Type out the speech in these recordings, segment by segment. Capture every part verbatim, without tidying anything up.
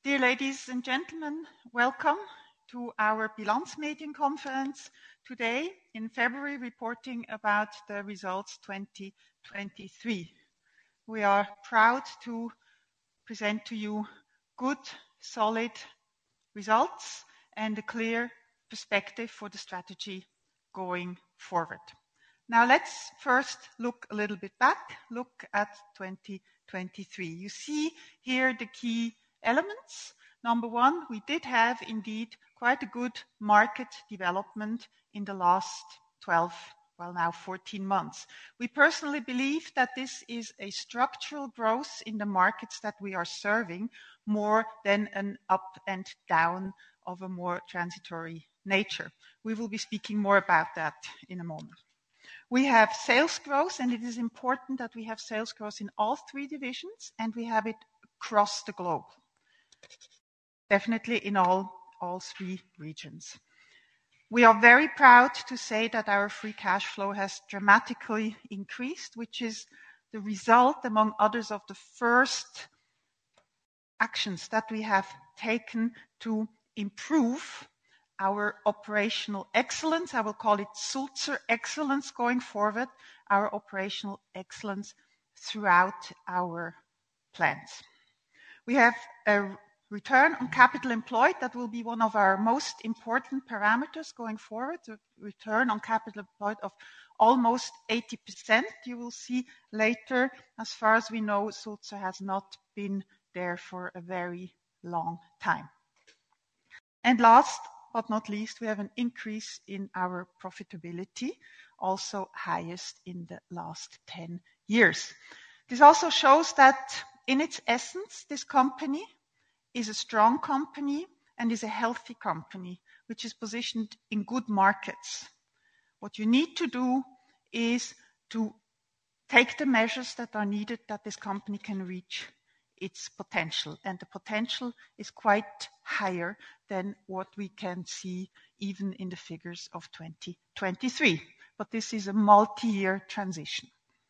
Dear ladies and gentlemen, welcome to our Bilanzmedienkonferenz today in February, reporting about the results twenty twenty-three. We are proud to present to you good, solid results and a clear perspective for the strategy going forward. Now let's first look a little bit back, look at twenty twenty-three. You see here the key elements. Number one, we did have indeed quite a good market development in the last twelve, well now fourteen months. We personally believe that this is a structural growth in the markets that we are serving more than an up and down of a more transitory nature. We will be speaking more about that in a moment. We have sales growth, and it is important that we have sales growth in all three divisions, and we have it across the globe. Definitely in all, all three regions. We are very proud to say that our free cash flow has dramatically increased, which is the result, among others, of the first actions that we have taken to improve our operational excellence. I will call it Sulzer excellence going forward, our operational excellence throughout our plants. We have a return on capital employed. That will be one of our most important parameters going forward, the return on capital employed of almost eighty percent. You will see later, as far as we know, Sulzer has not been there for a very long time. And last but not least, we have an increase in our profitability, also highest in the last ten years. This also shows that in its essence, this company is a strong company and is a healthy company, which is positioned in good markets. What you need to do is to take the measures that are needed that this company can reach its potential. And the potential is quite higher than what we can see even in the figures of twenty twenty-three. But this is a multi-year transition.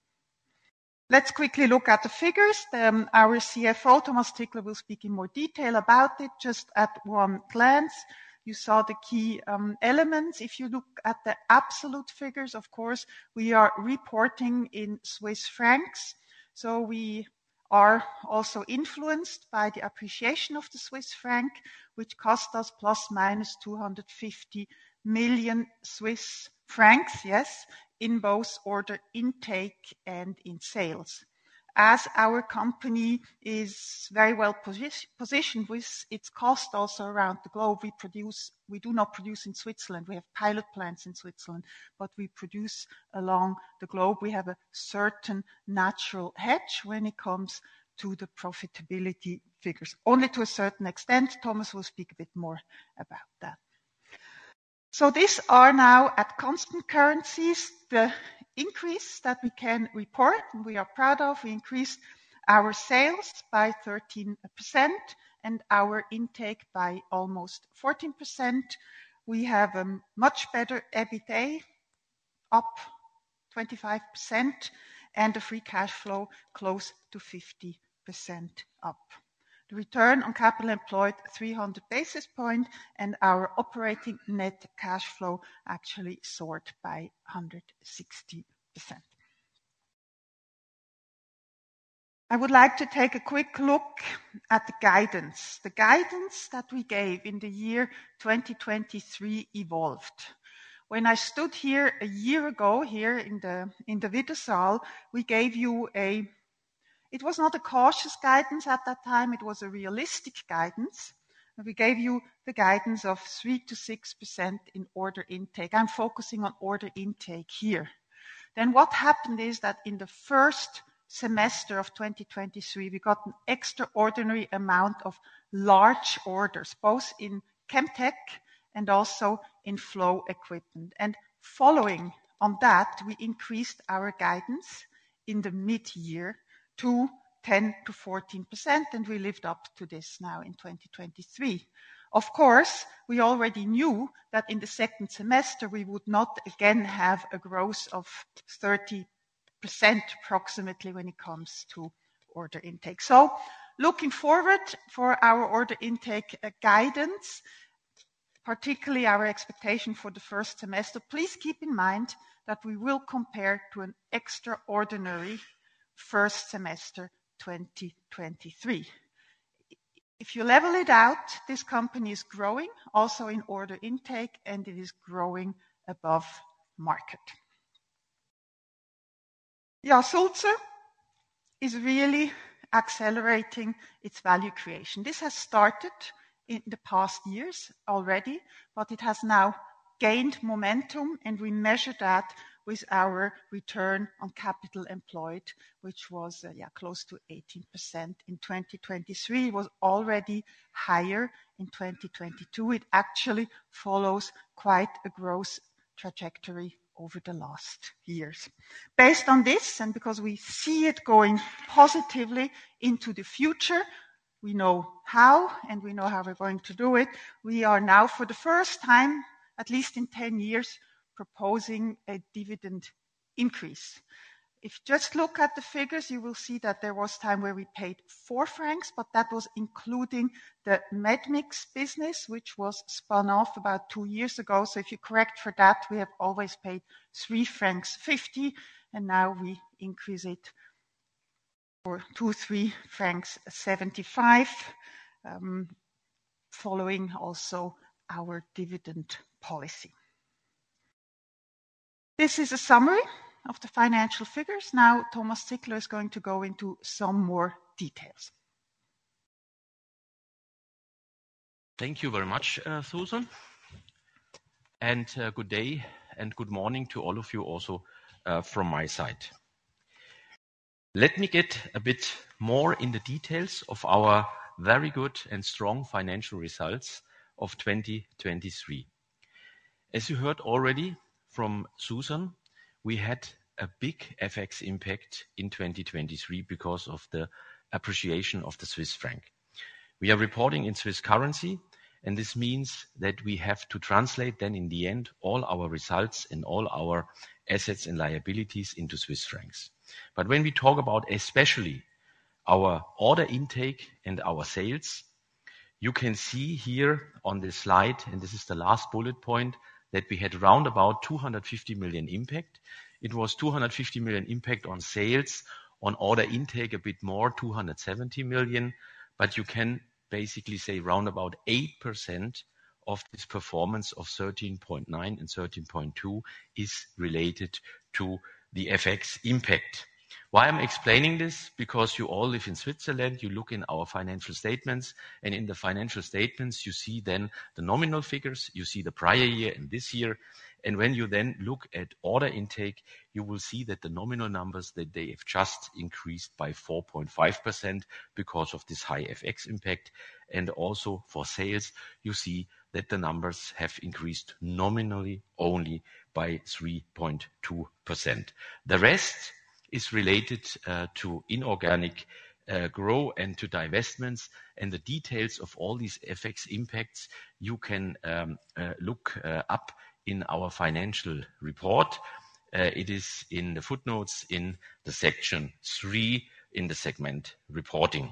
Let's quickly look at the figures. Um, our C F O, Thomas Trickler, will speak in more detail about it. Just at one glance, you saw the key um, elements. If you look at the absolute figures, of course, we are reporting in Swiss francs. So we are also influenced by the appreciation of the Swiss franc, which cost us plus minus two hundred fifty million Swiss francs, yes, in both order intake and in sales. As our company is very well posi- positioned with its cost also around the globe, we produce, we do not produce in Switzerland. We have pilot plants in Switzerland, but we produce along the globe. We have a certain natural hedge when it comes to the profitability figures. Only to a certain extent. Thomas will speak a bit more about that. So these are now at constant currencies the increase that we can report and we are proud of. We increased our sales by thirteen percent and our intake by almost fourteen percent. We have a much better EBITDA, up twenty-five percent, and a free cash flow close to fifty percent up. The return on capital employed three hundred basis points, and our operating net cash flow actually soared by one hundred sixty percent. I would like to take a quick look at the guidance. The guidance that we gave in the year twenty twenty-three evolved. When I stood here a year ago, here in the in the Widdersaal, we gave you a It was not a cautious guidance at that time, it was a realistic guidance. We gave you the guidance of three to six percent in order intake. I'm focusing on order intake here. Then what happened is that in the first semester of twenty twenty-three, we got an extraordinary amount of large orders, both in Chemtech and also in flow equipment. And following on that, we increased our guidance in the mid-year to ten to fourteen percent, and we lived up to this now in twenty twenty-three. Of course, we already knew that in the second semester we would not again have a growth of thirty percent approximately when it comes to order intake. So looking forward for our order intake uh, guidance, particularly our expectation for the first semester, please keep in mind that we will compare to an extraordinary first semester twenty twenty-three. If you level it out, this company is growing also in order intake, and it is growing above market. Yeah, Sulzer is really accelerating its value creation. This has started in the past years already, but it has now gained momentum, and we measure that with our return on capital employed, which was uh, yeah, close to eighteen percent in twenty twenty-three. It was already higher in twenty twenty-two. It actually follows quite a growth trajectory over the last years. Based on this, and because we see it going positively into the future, we know how, and we know how we're going to do it. We are now, for the first time, at least in ten years, proposing a dividend increase. If you just look at the figures, you will see that there was time where we paid four francs, but that was including the Medmix business, which was spun off about two years ago. So if you correct for that, we have always paid three francs fifty, and now we increase it for two, three francs seventy-five, um, following also our dividend policy. This is a summary of the financial figures. Now Thomas Zickler is going to go into some more details. Thank you very much, uh, Susan. And uh, good day and good morning to all of you also uh, from my side. Let me get a bit more in the details of our very good and strong financial results of twenty twenty-three. As you heard already from Susan, we had a big F X impact in twenty twenty-three because of the appreciation of the Swiss franc. We are reporting in Swiss currency, and this means that we have to translate then in the end all our results and all our assets and liabilities into Swiss francs. But when we talk about especially our order intake and our sales, you can see here on this slide, and this is the last bullet point, that we had around about two hundred fifty million impact. It was two hundred fifty million impact on sales, on order intake a bit more, two hundred seventy million, but you can basically say round about eight percent of this performance of thirteen point nine and thirteen point two is related to the F X impact. Why I'm explaining this? Because you all live in Switzerland, you look in our financial statements, and in the financial statements you see then the nominal figures, you see the prior year and this year, and when you then look at order intake, you will see that the nominal numbers, that they have just increased by four point five percent because of this high F X impact, and also for sales, you see that the numbers have increased nominally only by three point two percent. The rest is related uh, to inorganic uh, growth and to divestments, and the details of all these F X impacts you can um, uh, look uh, up in our financial report. Uh, it is in the footnotes in the section three in the segment reporting.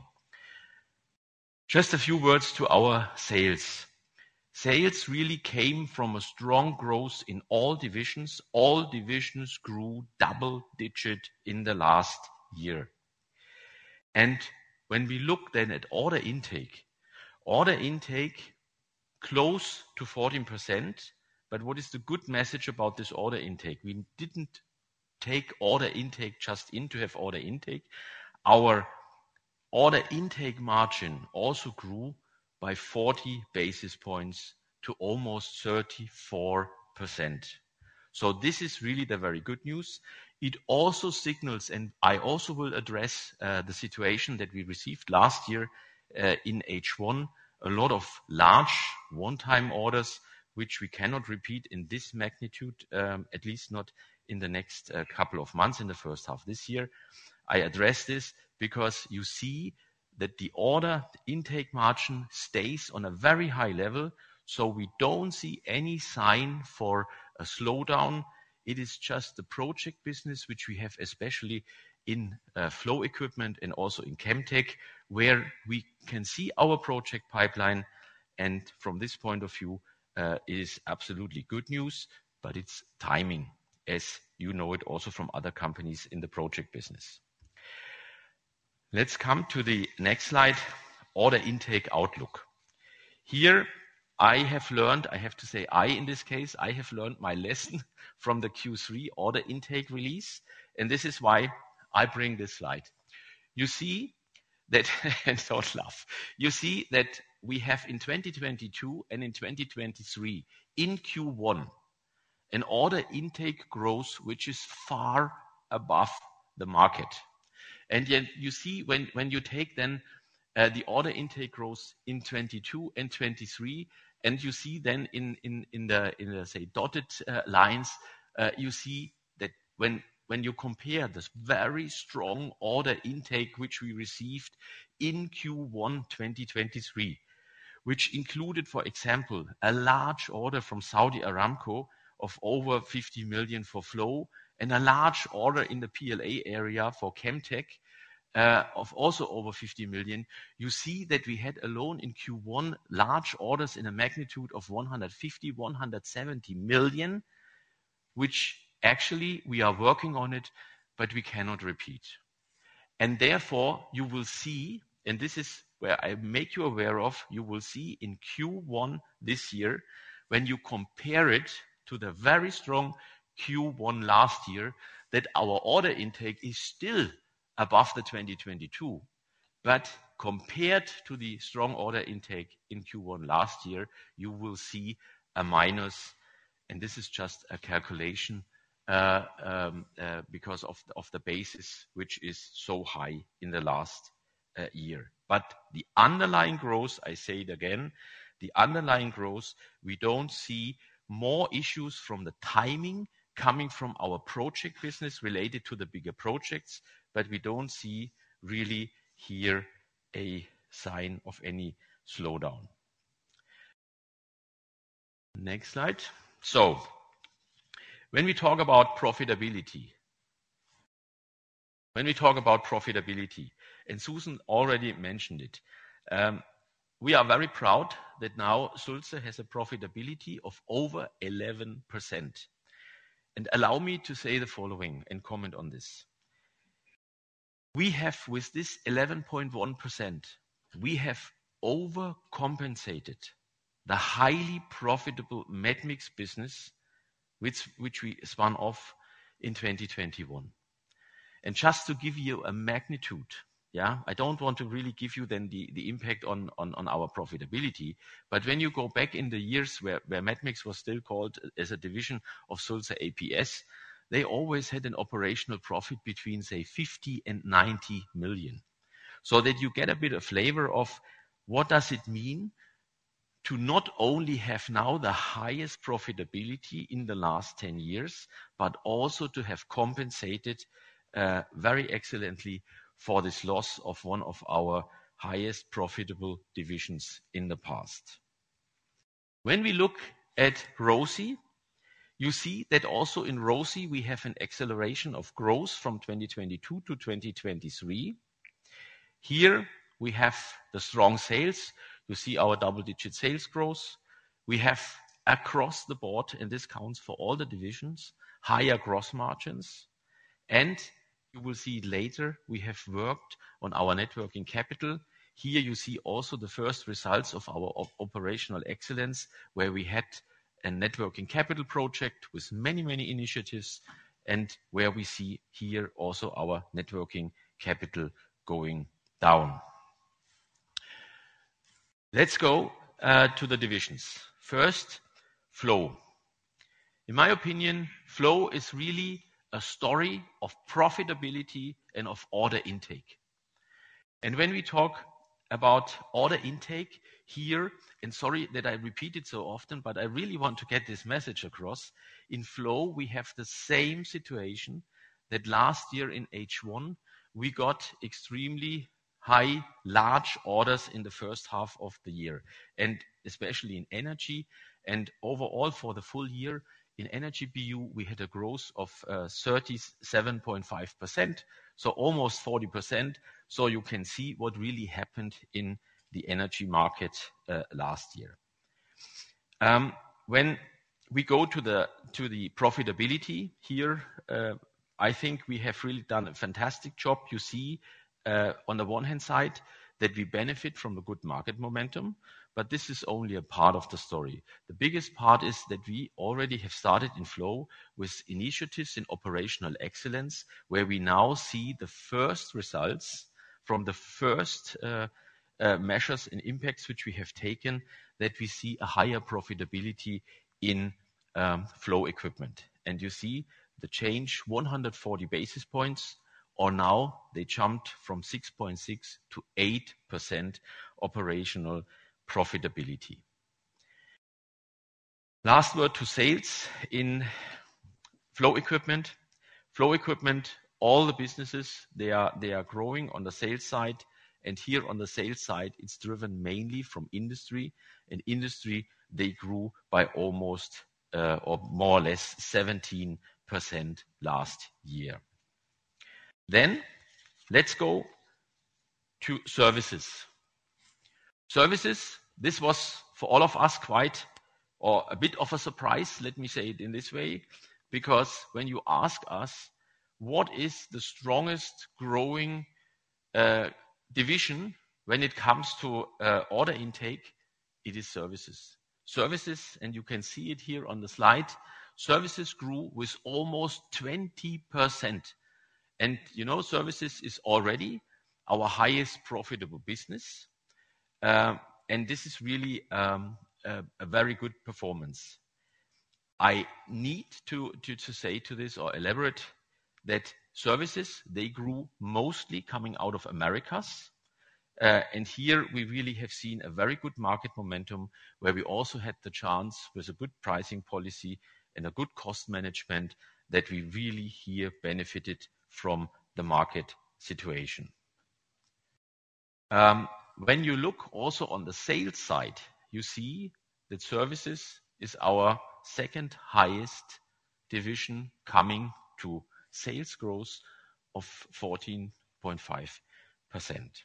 Just a few words to our sales. Sales really came from a strong growth in all divisions. All divisions grew double digit in the last year. And when we look then at order intake, order intake close to fourteen percent. But what is the good message about this order intake? We didn't take order intake just in to have order intake. Our order intake margin also grew by forty basis points to almost thirty-four percent. So this is really the very good news. It also signals, and I also will address uh, the situation that we received last year uh, in H one, a lot of large one-time orders, which we cannot repeat in this magnitude, um, at least not in the next uh, couple of months in the first half this year. I address this because you see that the order intake margin stays on a very high level, so we don't see any sign for a slowdown. It is just the project business, which we have especially in uh, flow equipment and also in Chemtech, where we can see our project pipeline. And from this point of view, uh, it is absolutely good news, but it's timing, as you know it also from other companies in the project business. Let's come to the next slide, order intake outlook. Here, I have learned, I have to say I in this case, I have learned my lesson from the Q three order intake release, and this is why I bring this slide. You see that, and don't laugh, you see that we have in twenty twenty-two and in twenty twenty-three, in Q one, an order intake growth which is far above the market. And yet you see when, when you take then uh, the order intake growth in twenty-two and twenty-three, and you see then in, in, in the, in the say, dotted uh, lines, uh, you see that when, when you compare this very strong order intake which we received in Q one twenty twenty-three, which included, for example, a large order from Saudi Aramco of over fifty million for Flow, and a large order in the P L A area for Chemtech uh, of also over fifty million. You see that we had alone in Q one large orders in a magnitude of one hundred fifty, one hundred seventy million, which actually we are working on it, but we cannot repeat. And therefore, you will see, and this is where I make you aware of, you will see in Q one this year, when you compare it to the very strong Q one last year, that our order intake is still above the twenty twenty-two. But compared to the strong order intake in Q one last year, you will see a minus, and this is just a calculation uh, um, uh, because of, of the basis, which is so high in the last uh, year. But the underlying growth, I say it again, the underlying growth, we don't see more issues from the timing coming from our project business related to the bigger projects, but we don't see really here a sign of any slowdown. Next slide. So, when we talk about profitability, when we talk about profitability, and Susan already mentioned it, um, we are very proud that now Sulzer has a profitability of over eleven percent. And allow me to say the following and comment on this. We have, with this eleven point one percent, we have overcompensated the highly profitable Medmix business, which, which we spun off in twenty twenty-one. And just to give you a magnitude, yeah, I don't want to really give you then the, the impact on, on, on our profitability, but when you go back in the years where, where Medmix was still called as a division of Sulzer A P S, they always had an operational profit between, say, fifty and ninety million. So that you get a bit of flavor of what does it mean to not only have now the highest profitability in the last ten years, but also to have compensated uh, very excellently for this loss of one of our highest profitable divisions in the past. When we look at R O C E, you see that also in R O C E we have an acceleration of growth from twenty twenty-two to twenty twenty-three. Here we have the strong sales. You see our double-digit sales growth. We have across the board, and this counts for all the divisions, higher gross margins. And you will see later, we have worked on our net working capital. Here you see also the first results of our op- operational excellence, where we had a net working capital project with many, many initiatives, and where we see here also our net working capital going down. Let's go uh, to the divisions. First, Flow. In my opinion, Flow is really a story of profitability and of order intake. And when we talk about order intake here, and sorry that I repeat it so often, but I really want to get this message across. In Flow, we have the same situation that last year in H one, we got extremely high, large orders in the first half of the year, and especially in energy. And overall for the full year, In Energy B U, we had a growth of uh, thirty-seven point five percent, so almost forty percent. So you can see what really happened in the energy market uh, last year. Um, when we go to the to the profitability here, uh, I think we have really done a fantastic job. You see, uh, on the one hand side, that we benefit from the good market momentum, but this is only a part of the story. The biggest part is that we already have started in Flow with initiatives in operational excellence, where we now see the first results from the first uh, uh, measures and impacts which we have taken, that we see a higher profitability in um, Flow equipment. And you see the change, one hundred forty basis points, or now they jumped from six point six to eight percent operational profitability. Last word to sales in Flow equipment. Flow equipment, all the businesses, they are, they are growing on the sales side. And here on the sales side, it's driven mainly from industry. And industry, they grew by almost uh, or more or less seventeen percent last year. Then let's go to services. Services, this was for all of us quite or a bit of a surprise, let me say it in this way, because when you ask us what is the strongest growing uh, division when it comes to uh, order intake, it is services. Services, and you can see it here on the slide, services grew with almost twenty percent. And you know, services is already our highest profitable business. Uh, and this is really um, a, a very good performance. I need to, to, to say to this or elaborate that services, they grew mostly coming out of Americas. Uh, and here we really have seen a very good market momentum where we also had the chance with a good pricing policy and a good cost management that we really here benefited from the market situation. Um, when you look also on the sales side, you see that services is our second highest division coming to sales growth of fourteen point five percent.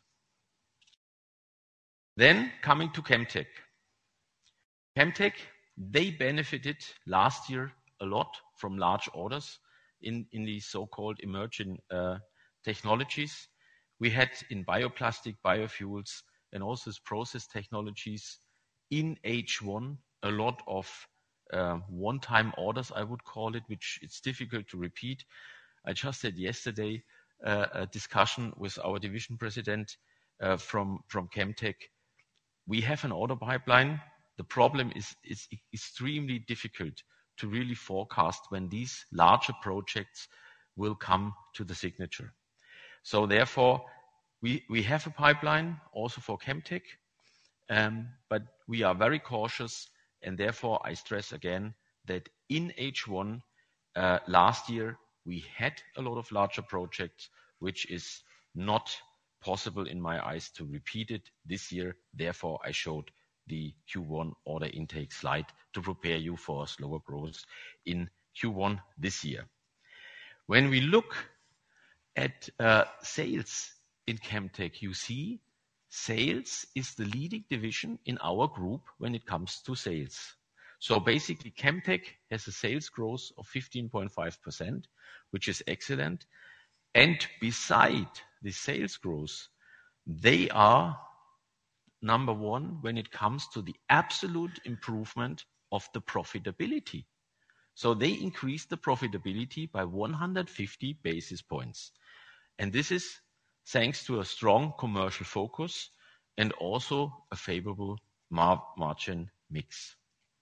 Then coming to Chemtech. Chemtech, they benefited last year a lot from large orders in, in these so-called emerging uh, technologies. We had in bioplastic, biofuels, and also process technologies in H one a lot of uh, one-time orders, I would call it, which it's difficult to repeat. I just had yesterday uh, a discussion with our division president uh, from, from Chemtech. We have an order pipeline. The problem is it's extremely difficult to really forecast when these larger projects will come to the signature. So therefore, we, we have a pipeline also for Chemtech, um, but we are very cautious, and therefore I stress again that in H one uh, last year, we had a lot of larger projects, which is not possible in my eyes to repeat it this year. Therefore, I showed the Q one order intake slide to prepare you for a slower growth in Q one this year. When we look at uh, sales in Chemtech, you see sales is the leading division in our group when it comes to sales. So basically, Chemtech has a sales growth of fifteen point five percent, which is excellent. And beside the sales growth, they are number one when it comes to the absolute improvement of the profitability. So they increased the profitability by one hundred fifty basis points. And this is thanks to a strong commercial focus and also a favorable mar- margin mix.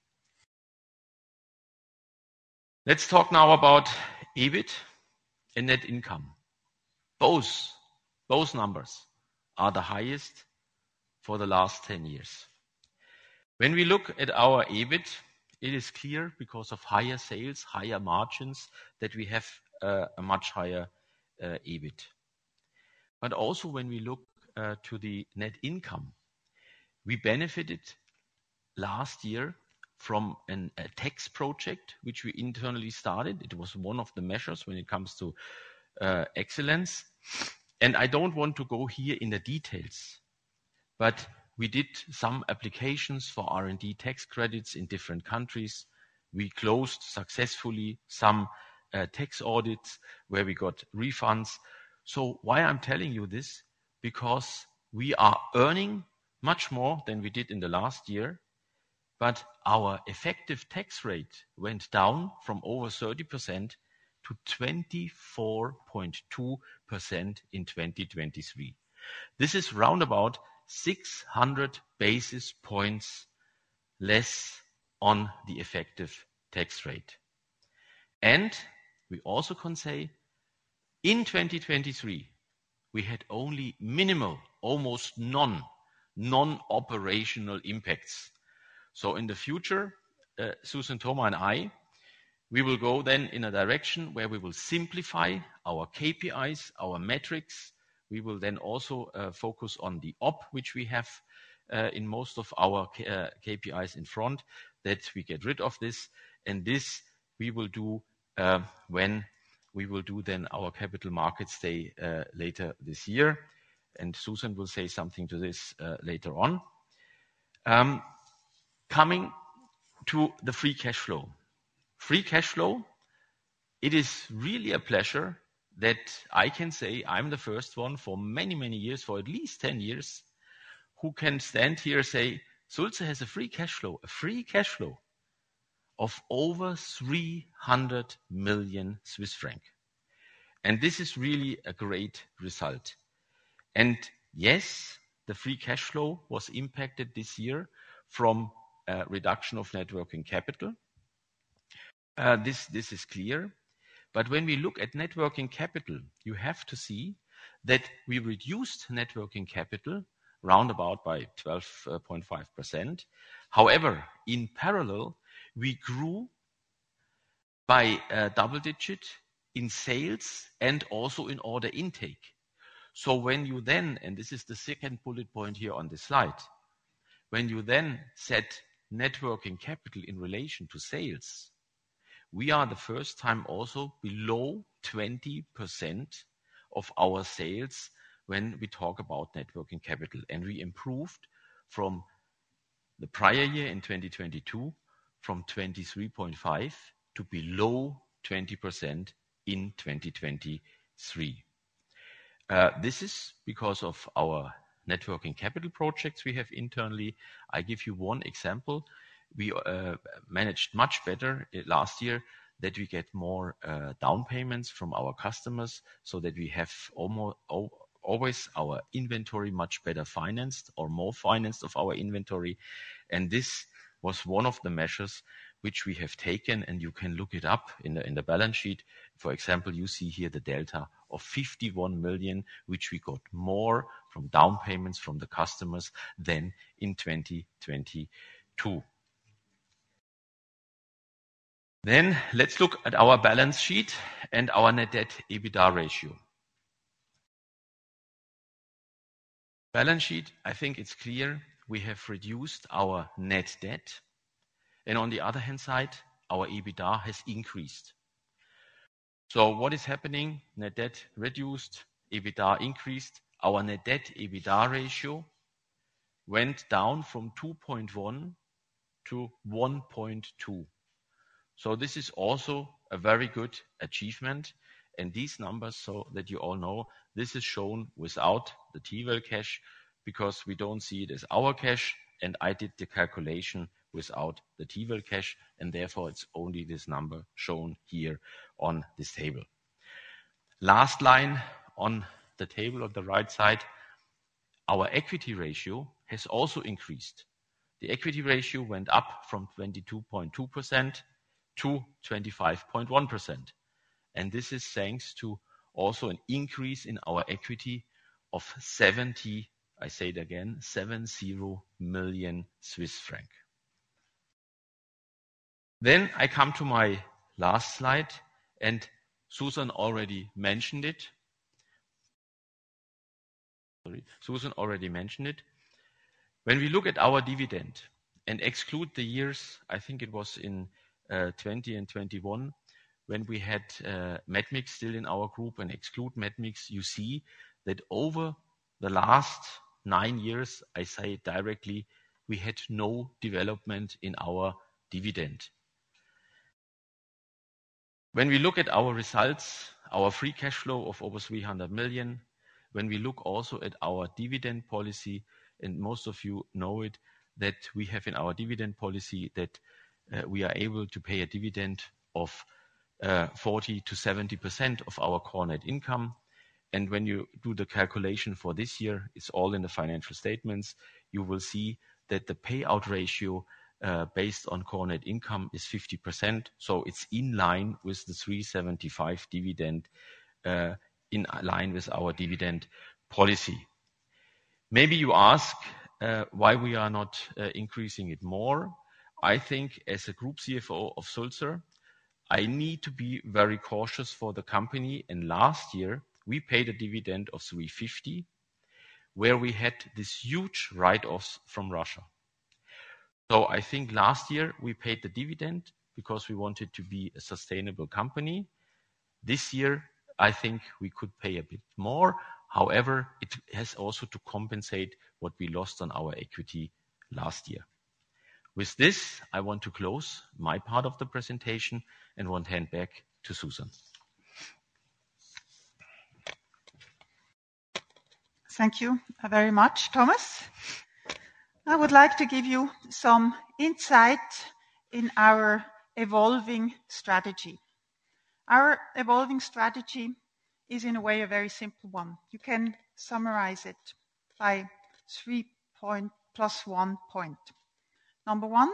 Let's talk now about EBIT and net income. Both, both numbers are the highest for the last ten years. When we look at our EBIT, it is clear because of higher sales, higher margins, that we have uh, a much higher uh, EBIT. But also when we look uh, to the net income, we benefited last year from an, a tax project which we internally started. It was one of the measures when it comes to uh, excellence. And I don't want to go here in the details, but we did some applications for R and D tax credits in different countries. We closed successfully some uh, tax audits where we got refunds. So why I'm telling you this? Because we are earning much more than we did in the last year, but our effective tax rate went down from over thirty percent to twenty-four point two percent in twenty twenty-three. This is round about six hundred basis points less on the effective tax rate. And we also can say in twenty twenty-three, we had only minimal, almost none, non-operational impacts. So in the future, uh, Susan Thoma and I, we will go then in a direction where we will simplify our K P Is, our metrics. We will then also uh, focus on the op, which we have uh, in most of our K- uh, K P Is in front, that we get rid of this. And this we will do uh, when we will do then our Capital Markets Day uh, later this year. And Susan will say something to this uh, later on. Um, coming to the free cash flow. Free cash flow, it is really a pleasure that I can say I'm the first one for many, many years, for at least ten years, who can stand here and say, Sulzer has a free cash flow, a free cash flow of over three hundred million Swiss franc. And this is really a great result. And yes, the free cash flow was impacted this year from a reduction of net working capital. Uh, this, this is clear. But when we look at net working capital, you have to see that we reduced net working capital roundabout by twelve point five percent. However, in parallel, we grew by a double digit in sales and also in order intake. So when you then, and this is the second bullet point here on the slide, when you then set net working capital in relation to sales, we are the first time also below twenty percent of our sales when we talk about net working capital. And we improved from the prior year in twenty twenty-two from twenty-three point five to below twenty percent in twenty twenty-three. Uh, this is because of our net working capital projects we have internally. I give you one example. We uh, managed much better last year that we get more uh, down payments from our customers so that we have almost always our inventory much better financed or more financed of our inventory. And this was one of the measures which we have taken, and you can look it up in the, in the balance sheet. For example, you see here the delta of fifty-one million, which we got more from down payments from the customers than in twenty twenty-two. Then let's look at our balance sheet and our net debt EBITDA ratio. Balance sheet, I think it's clear. We have reduced our net debt. And on the other hand side, our EBITDA has increased. So what is happening? Net debt reduced, EBITDA increased. Our net debt EBITDA ratio went down from two point one to one point two. So this is also a very good achievement. And these numbers, so that you all know, this is shown without the T W E L cash because we don't see it as our cash. And I did the calculation without the T W E L cash, and therefore it's only this number shown here on this table. Last line on the table on the right side, our equity ratio has also increased. The equity ratio went up from twenty-two point two percent to twenty-five point one percent. And this is thanks to also an increase in our equity of seventy, I say it again, seventy million Swiss franc. Then I come to my last slide, and Susan already mentioned it. Sorry, Susan already mentioned it. When we look at our dividend, and exclude the years, I think it was in uh, twenty and twenty-one, when we had uh, Medmix still in our group, and exclude Medmix, you see that over the last nine years, I say it directly, we had no development in our dividend. When we look at our results, our free cash flow of over three hundred million, when we look also at our dividend policy, and most of you know it, that we have in our dividend policy that uh, we are able to pay a dividend of uh, forty to seventy percent of our core net income. And when you do the calculation for this year, it's all in the financial statements, you will see that the payout ratio uh, based on core net income is fifty percent. So it's in line with the three seventy-five dividend, uh, in line with our dividend policy. Maybe you ask uh, why we are not uh, increasing it more. I think as a group C F O of Sulzer, I need to be very cautious for the company. And last year, we paid a dividend of three fifty, where we had this huge write-offs from Russia. So I think last year we paid the dividend because we wanted to be a sustainable company. This year, I think we could pay a bit more. However, it has also to compensate what we lost on our equity last year. With this, I want to close my part of the presentation and want to hand back to Susan. Thank you very much, Thomas. I would like to give you some insight in our evolving strategy. Our evolving strategy is in a way a very simple one. You can summarize it by three point plus one point. Number one,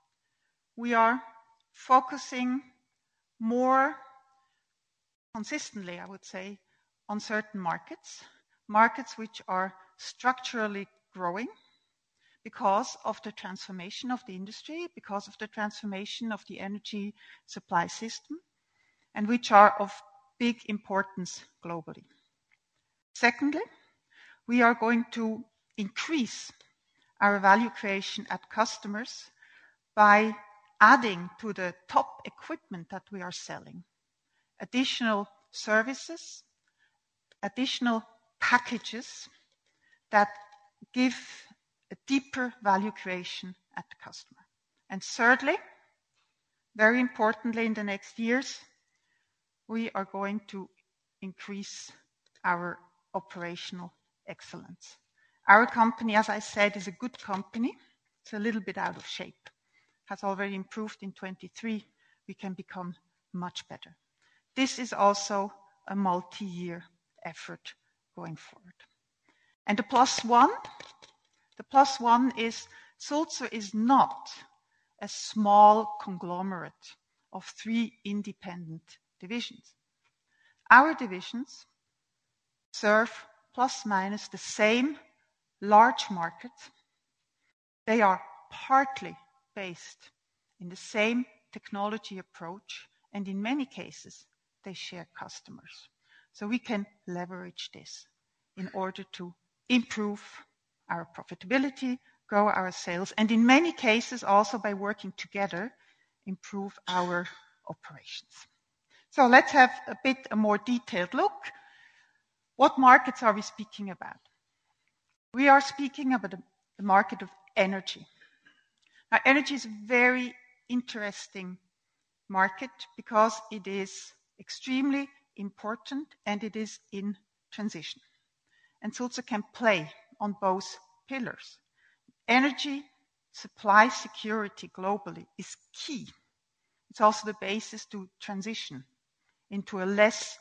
we are focusing more consistently, I would say, on certain markets, markets which are structurally growing because of the transformation of the industry, because of the transformation of the energy supply system, and which are of big importance globally. Secondly, we are going to increase our value creation at customers by adding to the top equipment that we are selling additional services, additional packages that give a deeper value creation at the customer. And thirdly, very importantly in the next years, we are going to increase our operational excellence. Our company, as I said, is a good company. It's a little bit out of shape. Has already improved in twenty-three. We can become much better. This is also a multi-year effort going forward. And the plus one, the plus one is Sulzer is not a small conglomerate of three independent divisions. Our divisions serve plus minus the same large market. They are partly based in the same technology approach, and in many cases, they share customers. So we can leverage this in order to improve our profitability, grow our sales, and in many cases also by working together, improve our operations. So let's have a bit a more detailed look. What markets are we speaking about? We are speaking about the market of energy. Now, energy is a very interesting market because it is extremely important and it is in transition. And Sulzer can play on both pillars. Energy supply security globally is key. It's also the basis to transition into a less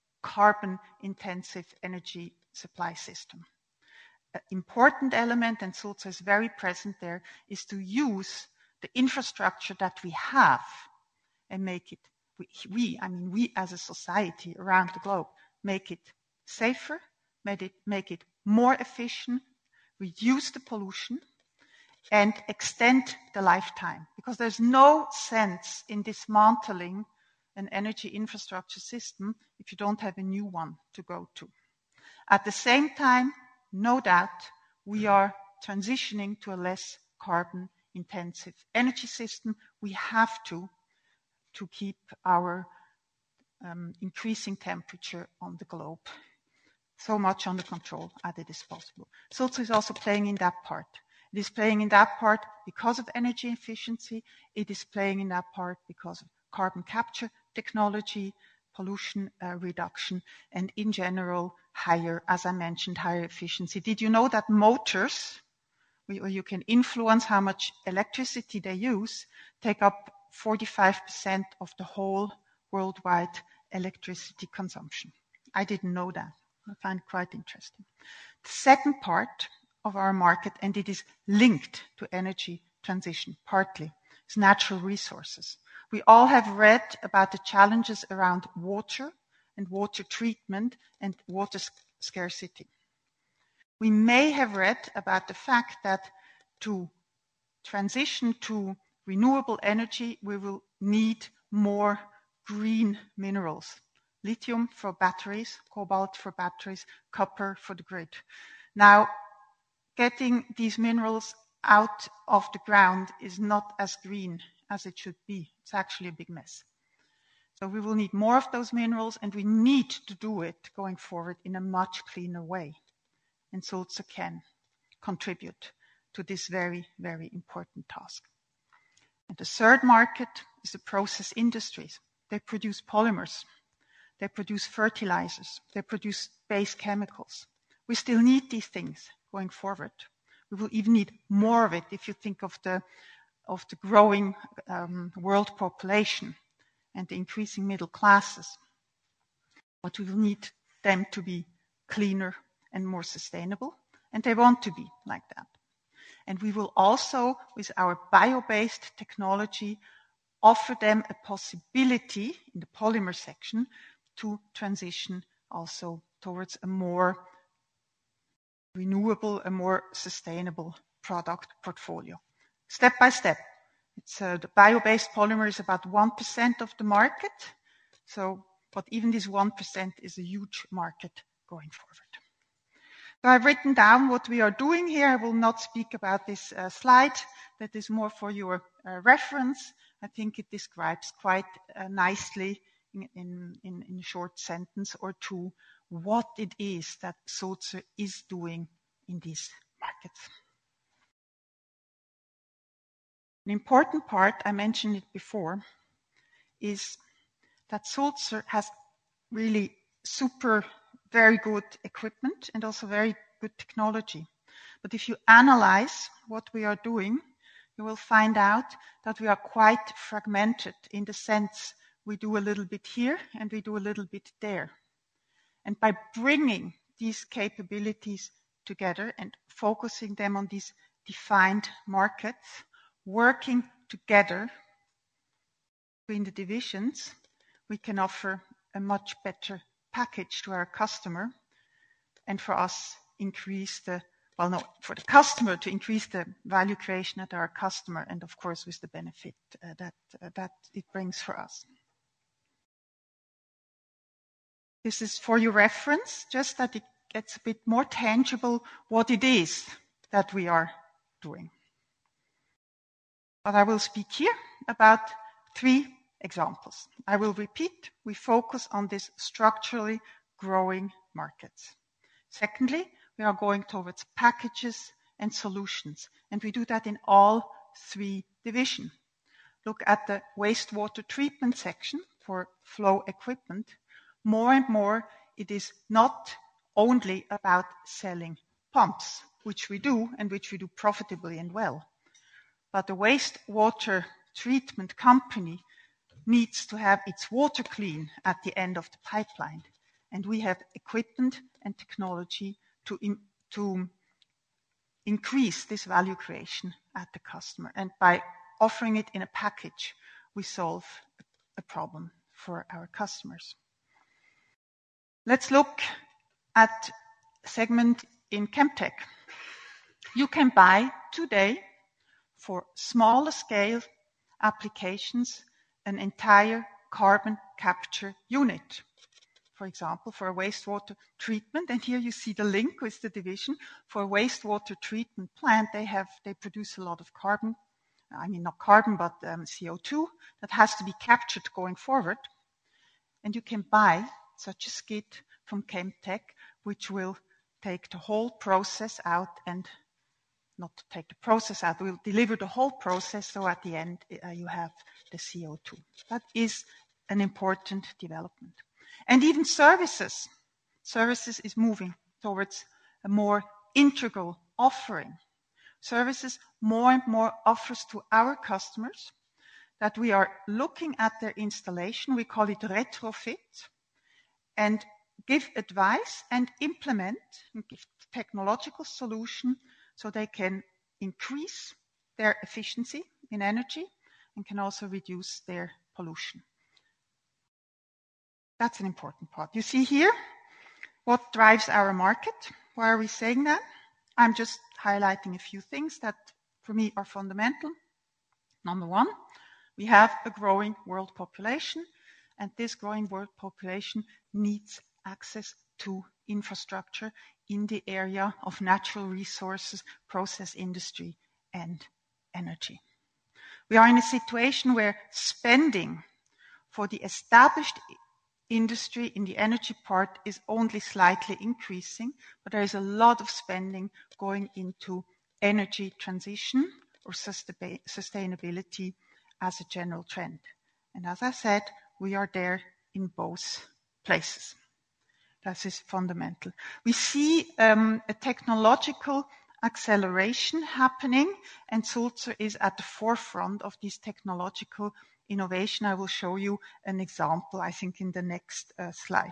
carbon-intensive energy supply system. An important element, and Sulzer is very present there, is to use the infrastructure that we have and make it, we, we I mean we as a society around the globe, make it safer, make it, make it more efficient, reduce the pollution, and extend the lifetime. Because there's no sense in dismantling an energy infrastructure system if you don't have a new one to go to. At the same time, no doubt, we are transitioning to a less carbon intensive energy system. We have to, to keep our um, increasing temperature on the globe so much under control as it is possible. Sulzer is also playing in that part. It is playing in that part because of energy efficiency. It is playing in that part because of carbon capture technology, pollution uh, reduction, and in general, higher, as I mentioned, higher efficiency. Did you know that motors, where you can influence how much electricity they use, take up forty-five percent of the whole worldwide electricity consumption? I didn't know that. I find it quite interesting. The second part of our market, and it is linked to energy transition partly, is natural resources. We all have read about the challenges around water and water treatment and water scarcity. We may have read about the fact that to transition to renewable energy, we will need more green minerals. Lithium for batteries, cobalt for batteries, copper for the grid. Now, getting these minerals out of the ground is not as green as it should be. It's actually a big mess. So we will need more of those minerals, and we need to do it going forward in a much cleaner way. And Sulzer can contribute to this very, very important task. And the third market is the process industries. They produce polymers. They produce fertilizers. They produce base chemicals. We still need these things going forward. We will even need more of it if you think of the, of the growing um, world population and the increasing middle classes. But we will need them to be cleaner and more sustainable, and they want to be like that. And we will also, with our bio-based technology, offer them a possibility in the polymer section to transition also towards a more renewable, a more sustainable product portfolio. Step by step. It's, uh, the bio-based polymer is about one percent of the market. So, but even this one percent is a huge market going forward. So I've written down what we are doing here. I will not speak about this uh, slide. That is more for your uh, reference. I think it describes quite uh, nicely in, in, in a short sentence or two what it is that Sulzer is doing in these markets. An important part, I mentioned it before, is that Sulzer has really super, very good equipment and also very good technology. But if you analyze what we are doing, you will find out that we are quite fragmented in the sense we do a little bit here and we do a little bit there. And by bringing these capabilities together and focusing them on these defined markets, working together between the divisions, we can offer a much better package to our customer, and for us increase the, well no, for the customer to increase the value creation at our customer, and of course with the benefit uh, that, uh, that it brings for us. This is for your reference, just that it gets a bit more tangible what it is that we are doing. But I will speak here about three examples. I will repeat, we focus on these structurally growing markets. Secondly, we are going towards packages and solutions, and we do that in all three divisions. Look at the wastewater treatment section for flow equipment. More and more, it is not only about selling pumps, which we do and which we do profitably and well. But the wastewater treatment company needs to have its water clean at the end of the pipeline. And we have equipment and technology to, in, to increase this value creation at the customer. And by offering it in a package, we solve a problem for our customers. Let's look at a segment in Chemtech. You can buy today for smaller scale applications an entire carbon capture unit. For example, for a wastewater treatment, and here you see the link with the division. For a wastewater treatment plant, they have they produce a lot of carbon I mean not carbon, but um, C O two, that has to be captured going forward. And you can buy such a skid from Chemtech, which will take the whole process out and not take the process out, will deliver the whole process, so at the end uh, you have the C O two. That is an important development. And even services. Services is moving towards a more integral offering. Services more and more offers to our customers that we are looking at their installation, we call it retrofit, and give advice and implement and give technological solution so they can increase their efficiency in energy and can also reduce their pollution. That's an important part. You see here what drives our market. Why are we saying that? I'm just highlighting a few things that for me are fundamental. Number one, we have a growing world population, and this growing world population needs access to infrastructure in the area of natural resources, process industry, and energy. We are in a situation where spending for the established industry in the energy part is only slightly increasing, but there is a lot of spending going into energy transition or sustainability as a general trend. And as I said, we are there in both places. That is fundamental. We see um, a technological acceleration happening, and Sulzer is at the forefront of this technological innovation. I will show you an example, I think, in the next uh, slide.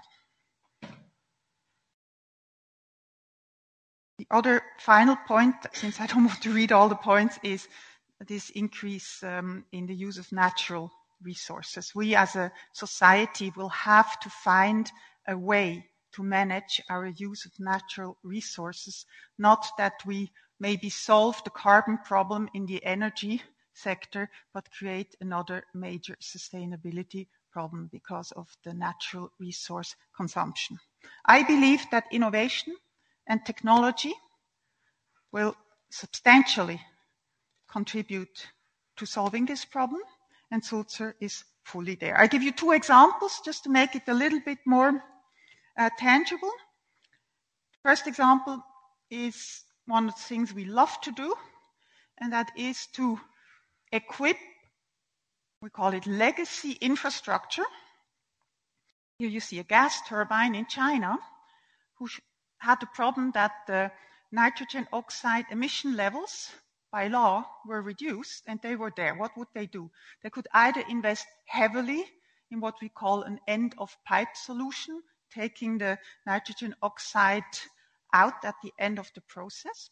The other final point, since I don't want to read all the points, is this increase um, in the use of natural resources. We as a society will have to find a way to manage our use of natural resources, not that we maybe solve the carbon problem in the energy sector, but create another major sustainability problem because of the natural resource consumption. I believe that innovation and technology will substantially contribute to solving this problem, and Sulzer is fully there. I give you two examples just to make it a little bit more uh, tangible. First example is one of the things we love to do, and that is to equip, we call it legacy infrastructure. Here you see a gas turbine in China who had the problem that the nitrogen oxide emission levels by law were reduced, and they were there. What would they do? They could either invest heavily in what we call an end-of-pipe solution, taking the nitrogen oxide out at the end of the process,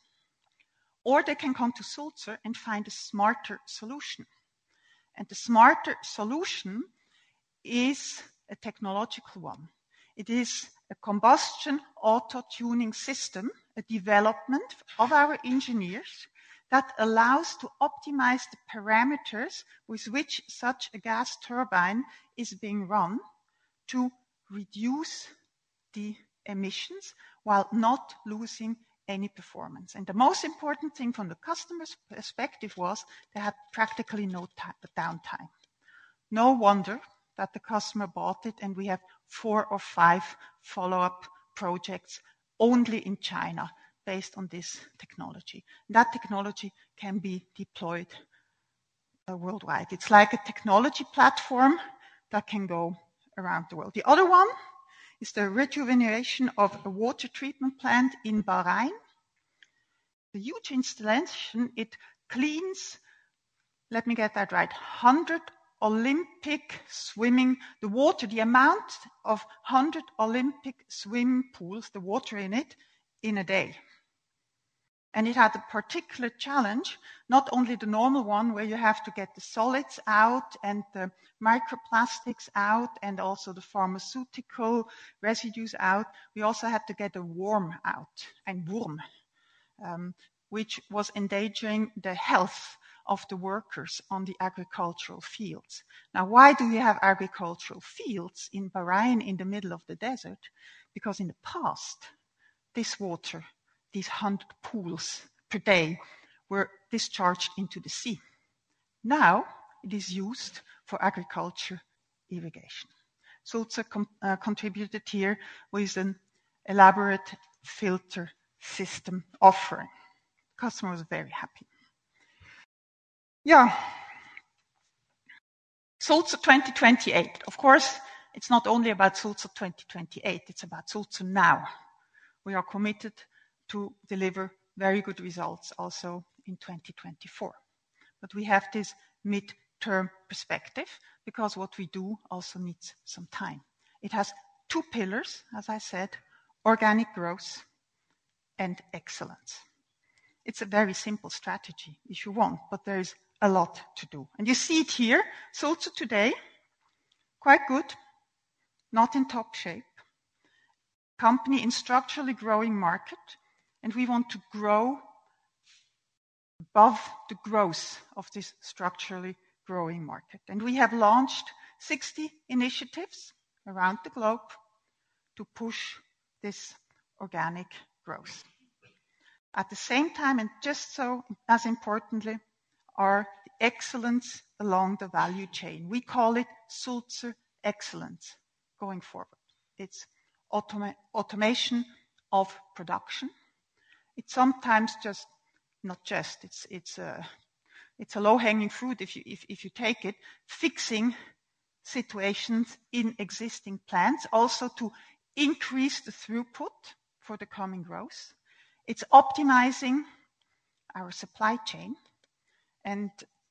or they can come to Sulzer and find a smarter solution. And the smarter solution is a technological one. It is a combustion auto-tuning system, a development of our engineers that allows to optimize the parameters with which such a gas turbine is being run to reduce the emissions while not losing any performance. And the most important thing from the customer's perspective was they had practically no downtime. No wonder that the customer bought it, and we have four or five follow-up projects only in China based on this technology. That technology can be deployed uh, worldwide. It's like a technology platform that can go around the world. The other one is the rejuvenation of a water treatment plant in Bahrain. The huge installation, it cleans, let me get that right, one hundred Olympic swimming, the water, the amount of one hundred Olympic swimming pools, the water in it, in a day. And it had a particular challenge, not only the normal one where you have to get the solids out and the microplastics out and also the pharmaceutical residues out. We also had to get a worm out, ein Wurm, um, which was endangering the health of the workers on the agricultural fields. Now, why do we have agricultural fields in Bahrain in the middle of the desert? Because in the past, this water, these hundred pools per day, were discharged into the sea. Now it is used for agriculture irrigation. Sulzer com- uh, contributed here with an elaborate filter system offering. The customer was very happy. Yeah. Sulzer twenty twenty-eight. Of course, it's not only about Sulzer twenty twenty-eight, it's about Sulzer now. We are committed to deliver very good results also in twenty twenty-four. But we have this mid-term perspective because what we do also needs some time. It has two pillars, as I said, organic growth and excellence. It's a very simple strategy if you want, but there is a lot to do. And you see it here, Sulzer today, quite good, not in top shape. Company in structurally growing market, and we want to grow above the growth of this structurally growing market. And we have launched sixty initiatives around the globe to push this organic growth. At the same time, and just so as importantly, are the excellence along the value chain. We call it Sulzer Excellence going forward. It's automa- automation of production. It's sometimes just, not just, it's it's a, it's a low-hanging fruit if you, if, if you take it, fixing situations in existing plants, also to increase the throughput for the coming growth. It's optimizing our supply chain and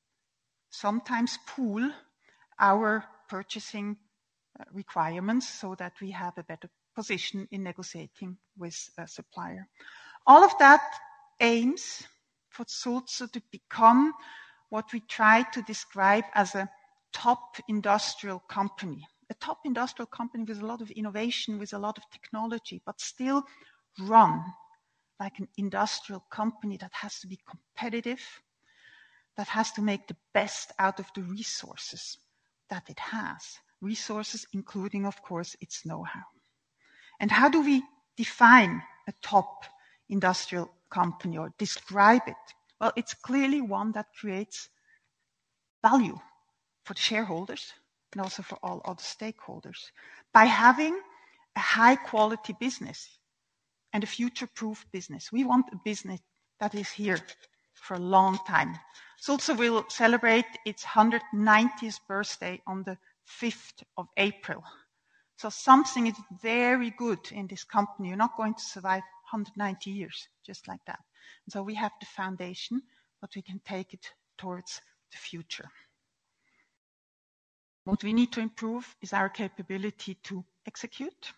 sometimes pool our purchasing requirements so that we have a better position in negotiating with a supplier. All of that aims for Sulzer to become what we try to describe as a top industrial company. A top industrial company with a lot of innovation, with a lot of technology, but still run like an industrial company that has to be competitive, that has to make the best out of the resources that it has. Resources including, of course, its know-how. And how do we define a top industrial company or describe it? Well, it's clearly one that creates value for the shareholders and also for all other stakeholders by having a high-quality business and a future-proof business. We want a business that is here for a long time. Sulzer will celebrate its one hundred ninetieth birthday on the fifth of April. So something is very good in this company. You're not going to survive one hundred ninety years just like that. And so we have the foundation, but we can take it towards the future. What we need to improve is our capability to execute.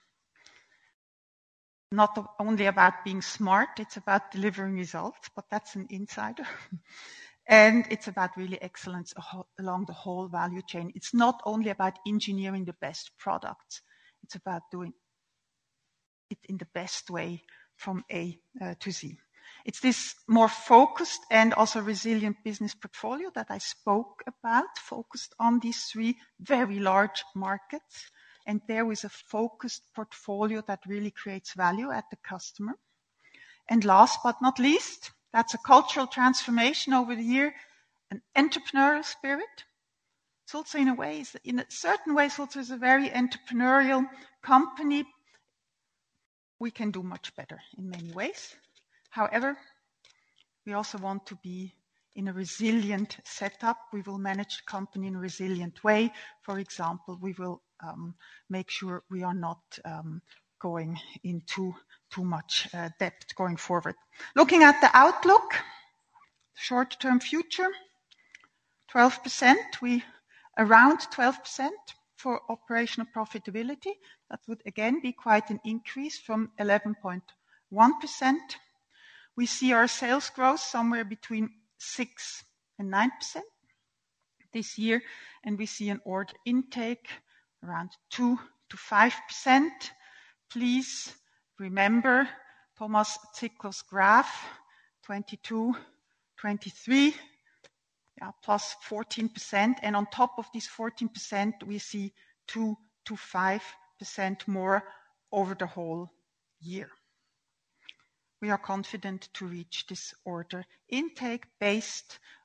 Not only about being smart, it's about delivering results, but that's an insider. And it's about really excellence along the whole value chain. It's not only about engineering the best products. It's about doing it in the best way from A uh, to Z. It's this more focused and also resilient business portfolio that I spoke about, focused on these three very large markets. And there is a focused portfolio that really creates value at the customer. And last but not least, that's a cultural transformation over the year, an entrepreneurial spirit. Sulzer, in a way, is, in a certain way, Sulzer is a very entrepreneurial company. We can do much better in many ways. However, we also want to be in a resilient setup. We will manage the company in a resilient way. For example, we will um, make sure we are not um, going into too much uh, debt going forward. Looking at the outlook, short-term future, twelve percent. We around twelve percent for operational profitability. That would again be quite an increase from eleven point one percent. We see our sales growth somewhere between six and nine percent this year, and we see an order intake around two to five percent. Please remember Thomas Zickel's graph, twenty-two, twenty-three, yeah, plus fourteen percent, and on top of this fourteen percent, we see two to five percent more over the whole year. We are confident to reach this order intake based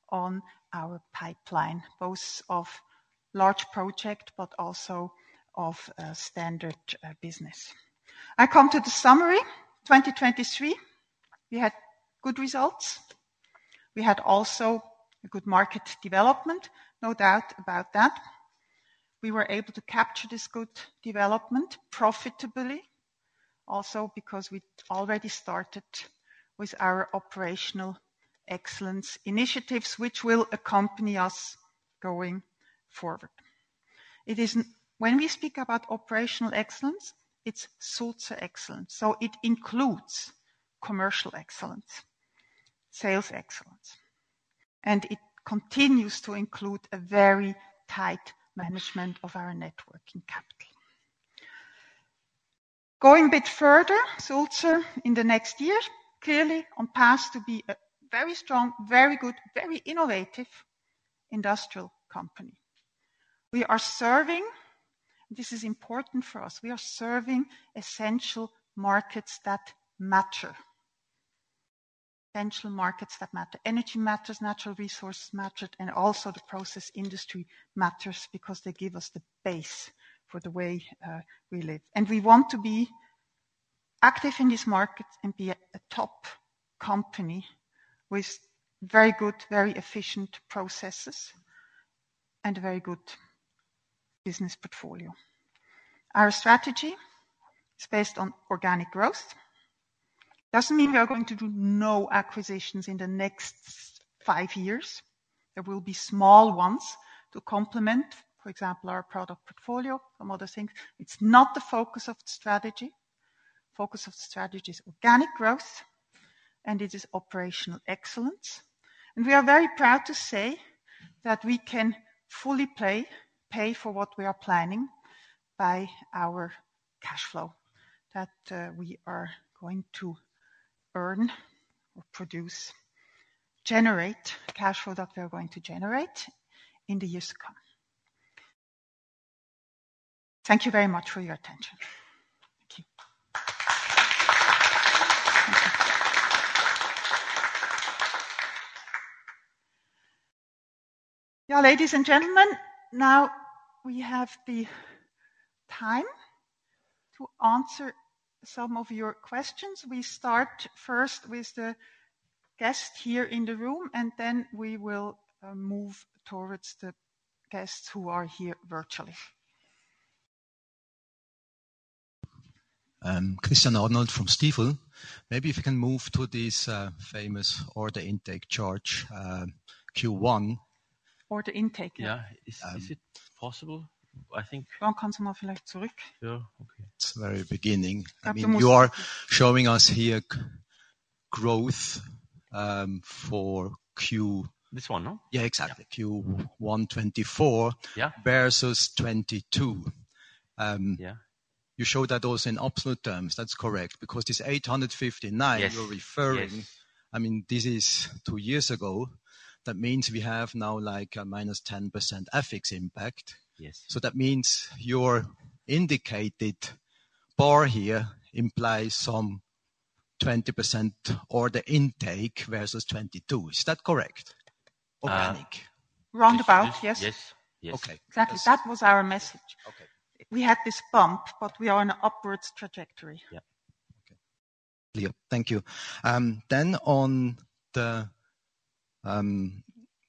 on our pipeline, both of large project, but also of uh, standard uh, business. I come to the summary. twenty twenty-three, we had good results. We had also a good market development, no doubt about that. We were able to capture this good development profitably, also because we already started with our operational excellence initiatives, which will accompany us going forward. It is, when we speak about operational excellence, it's Sulzer excellence. So it includes commercial excellence, sales excellence. And it continues to include a very tight management of our net working capital. Going a bit further, Sulzer in the next year, clearly on path to be a very strong, very good, very innovative industrial company. We are serving, this is important for us, we are serving essential markets that matter. Essential markets that matter. Energy matters, natural resources matter, and also the process industry matters because they give us the base for the way uh, we live. And we want to be active in these markets and be a, a top company with very good, very efficient processes and a very good business portfolio. Our strategy is based on organic growth. Doesn't mean we are going to do no acquisitions in the next five years. There will be small ones to complement, for example, our product portfolio, some other things. It's not the focus of the strategy. Focus of the strategy is organic growth, and it is operational excellence. And we are very proud to say that we can fully pay, pay for what we are planning by our cash flow that uh, we are going to earn or produce, generate cash flow that we are going to generate in the years to come. Thank you very much for your attention. Thank you. Thank you. Yeah, ladies and gentlemen, now we have the time to answer some of your questions. We start first with the guest here in the room, and then we will uh, move towards the guests who are here virtually. Um, Christian Arnold from Stifel. Maybe if you can move to this uh, famous order intake chart, uh, Q one. Order intake. Yeah, is, Um, is it possible? I think. Dann kannst du mal vielleicht zurück. Yeah, okay. It's the very beginning. I I mean, you are showing us here g- growth um, for Q. This one, no? Yeah, exactly. Yeah. Q one twenty-four yeah. versus twenty-two. Um, yeah. You show that also in absolute terms. That's correct. Because this eight hundred fifty-nine yes. you're referring, yes. I mean, this is two years ago. That means we have now like a minus ten percent F X impact. Yes. So that means your indicated bar here implies some twenty percent order intake versus twenty-two. Is that correct? Organic. Uh, Roundabout, this, yes. Yes. Yes. Okay. Exactly. Yes. That was our message. Okay. We had this bump, but we are on an upwards trajectory. Yeah. Okay. Clear. Thank you. Um, then on the um,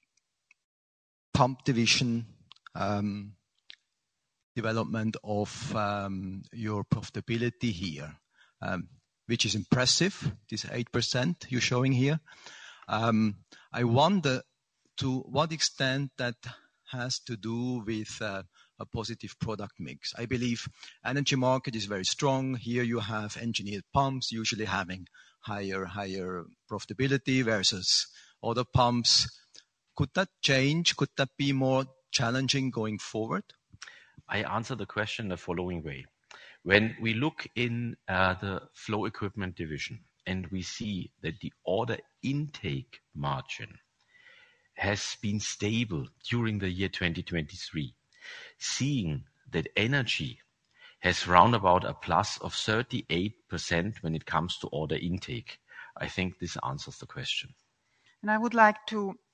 pump division, um, development of um, your profitability here, um, which is impressive, this eight percent you're showing here. Um, I wonder to what extent that has to do with uh, a positive product mix. I believe energy market is very strong. Here you have engineered pumps usually having higher, higher profitability versus other pumps. Could that change? Could that be more challenging going forward? I answer the question the following way. When we look in uh, the flow equipment division and we see that the order intake margin has been stable during the year twenty twenty-three, seeing that energy has round about a plus of thirty-eight percent when it comes to order intake, I think this answers the question. And I would like to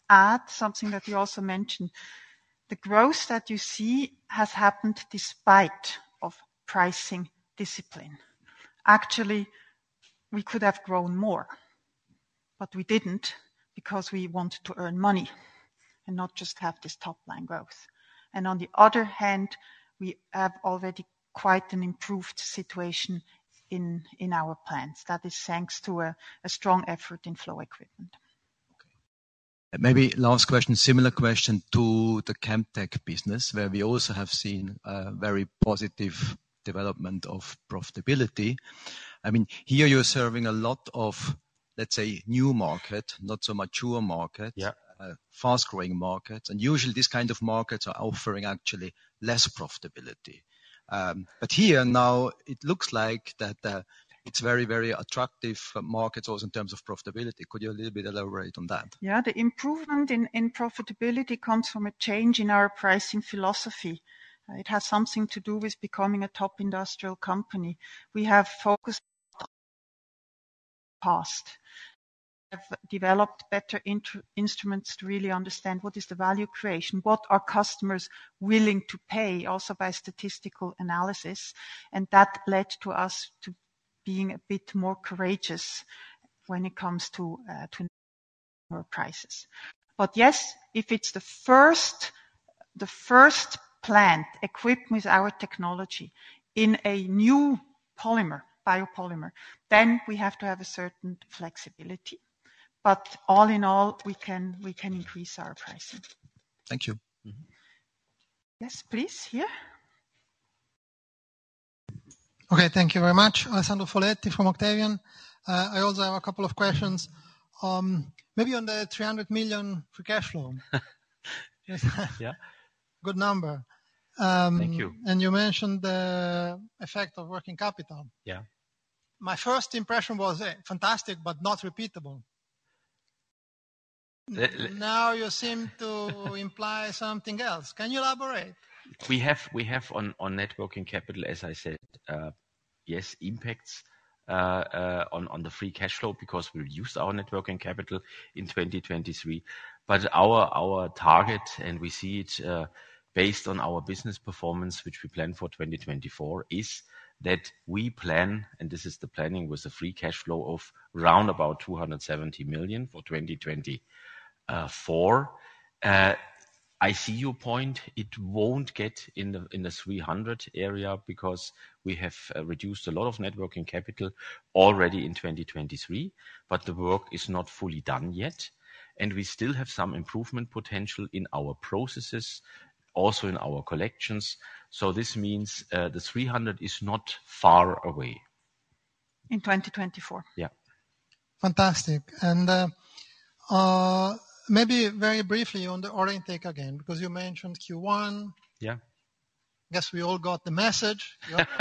add something that you also mentioned. The growth that you see has happened despite of pricing discipline. Actually, we could have grown more, but we didn't because we wanted to earn money and not just have this top-line growth. And on the other hand, we have already quite an improved situation in, in our plants. That is thanks to a, a strong effort in flow equipment. Okay. Maybe last question, similar question to the Chemtech business, where we also have seen a very positive development of profitability. I mean, here you're serving a lot of, let's say, new market, not so mature market. Yeah. Uh, fast-growing markets, and usually these kind of markets are offering actually less profitability. Um, but here now it looks like that uh, it's very, very attractive markets also in terms of profitability. Could you a little bit elaborate on that? Yeah, the improvement in, in profitability comes from a change in our pricing philosophy. Uh, it has something to do with becoming a top industrial company. We have focused on the past. Have developed better int- instruments to really understand what is the value creation, what are customers willing to pay, also by statistical analysis. And that led to us to being a bit more courageous when it comes to, uh, to our prices. But yes, if it's the first, the first plant equipped with our technology in a new polymer, biopolymer, then we have to have a certain flexibility. But all in all, we can we can increase our pricing. Thank you. Mm-hmm. Yes, please, here. Okay, thank you very much. Alessandro Folletti from Octavian. Uh, I also have a couple of questions. Um, maybe on the three hundred million free cash flow. Yeah. Good number. Um, Thank you. And you mentioned the effect of working capital. Yeah. My first impression was eh, fantastic, but not repeatable. Now you seem to imply something else. Can you elaborate? We have we have on, on net working capital, as I said, uh, yes, impacts uh, uh, on, on the free cash flow because we reduced our net working capital in twenty twenty-three. But our our target, and we see it uh, based on our business performance, which we plan for twenty twenty-four, is that we plan, and this is the planning with a free cash flow of round about two hundred seventy million for twenty twenty. Uh, four. Uh, I see your point. It won't get in the in the three hundred area because we have uh, reduced a lot of net working capital already in twenty twenty-three, but the work is not fully done yet, and we still have some improvement potential in our processes, also in our collections. So this means uh, the three hundred is not far away. In twenty twenty-four. Yeah. Fantastic. And uh, uh, maybe very briefly on the order intake again, because you mentioned Q one. Yeah. Guess we all got the message.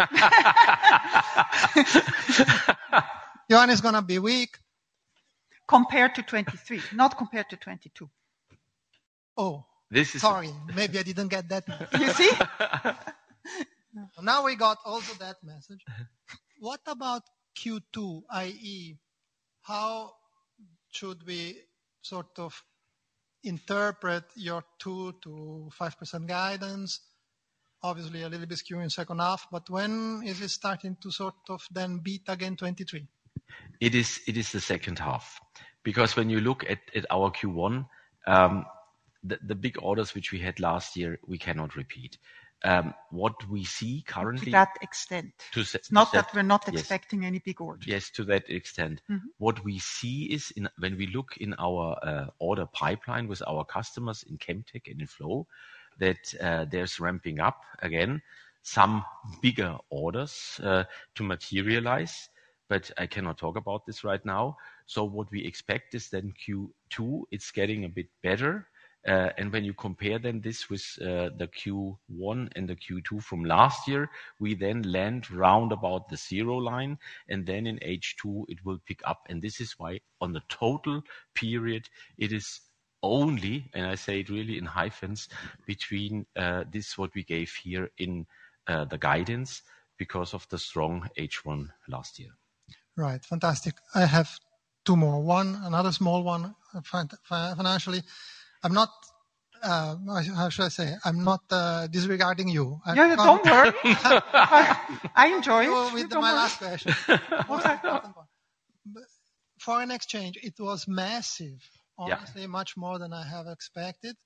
Johan is going to be weak. Compared to twenty-three, not compared to twenty-two. Oh, this is sorry. Maybe I didn't get that message. You see? Now we got also that message. What about Q two, that is, how should we sort of interpret your two to five percent guidance? Obviously a little bit skew in second half, but when is it starting to sort of then beat again twenty-three? It is it is the second half. Because when you look at, at our Q one, um, the, the big orders which we had last year, we cannot repeat. Um, what we see currently... To that extent. To se- it's not to that, that we're not yes. expecting any big orders. Yes, to that extent. Mm-hmm. What we see is in, when we look in our uh, order pipeline with our customers in Chemtech and in Flow, that uh, there's ramping up again some bigger orders uh, to materialize, but I cannot talk about this right now. So what we expect is then Q two, it's getting a bit better. Uh, and when you compare then this with uh, the Q one and the Q two from last year, we then land round about the zero line, and then in H two it will pick up. And this is why on the total period it is only, and I say it really in hyphens, between uh, this what we gave here in uh, the guidance because of the strong H one last year. Right, fantastic. I have two more. One, another small one, uh, fin- fi- financially. I'm not, uh, how should I say? I'm not uh, disregarding you. I've Yeah, yeah, come- don't worry. I, I enjoy Go it. with Don't my worry. last question. Most important one. But foreign exchange, it was massive. Yeah. Honestly, much more than I have expected.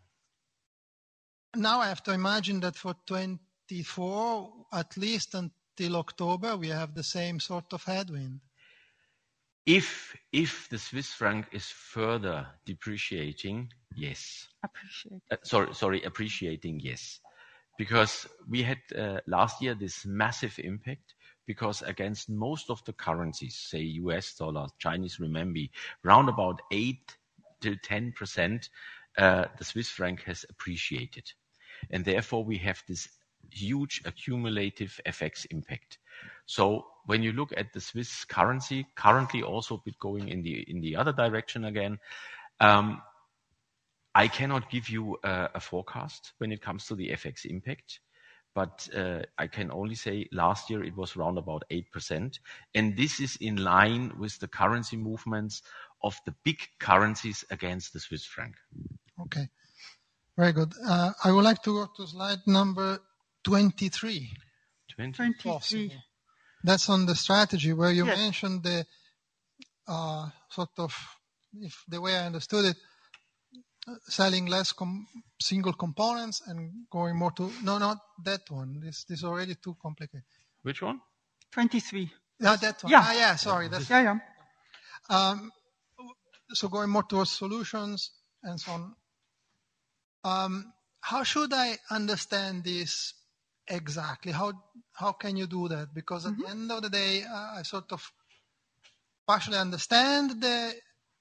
Now I have to imagine that for twenty-four, at least until October, we have the same sort of headwind. If if the Swiss franc is further depreciating, yes. Appreciate Uh, sorry, sorry, appreciating, yes. Because we had uh, last year this massive impact, because against most of the currencies, say U S dollar, Chinese renminbi, round about eight to ten percent, uh, the Swiss franc has appreciated. And therefore we have this huge accumulative F X impact. So when you look at the Swiss currency, currently also a bit going in the in the other direction again, um, I cannot give you a, a forecast when it comes to the F X impact, but uh, I can only say last year it was around about eight percent, and this is in line with the currency movements of the big currencies against the Swiss franc. Okay. Very good. Uh, I would like to go to slide number twenty-three. twenty? twenty-three. Possible. That's on the strategy where you Yes. mentioned the uh, sort of, if the way I understood it, uh, selling less com- single components and going more to, no, not that one. This this is already too complicated. Which one? twenty-three. Yeah, that one. Yeah. Ah, yeah, sorry. That's, Yeah, yeah. um, so going more towards solutions and so on. Um, how should I understand this exactly? How how can you do that? Because at Mm-hmm. the end of the day, uh, I sort of partially understand the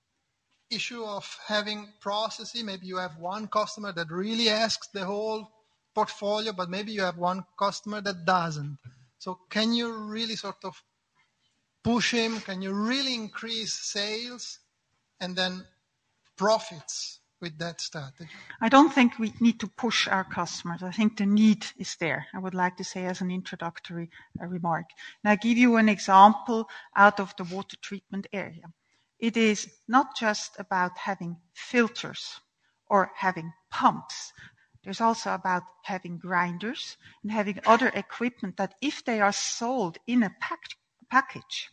issue of having processes. Maybe you have one customer that really asks the whole portfolio, but maybe you have one customer that doesn't. So can you really sort of push him? Can you really increase sales and then profits with that strategy? I don't think we need to push our customers. I think the need is there, I would like to say as an introductory uh, remark. And I give you an example out of the water treatment area. It is not just about having filters or having pumps. There's also about having grinders and having other equipment that if they are sold in a pack- package,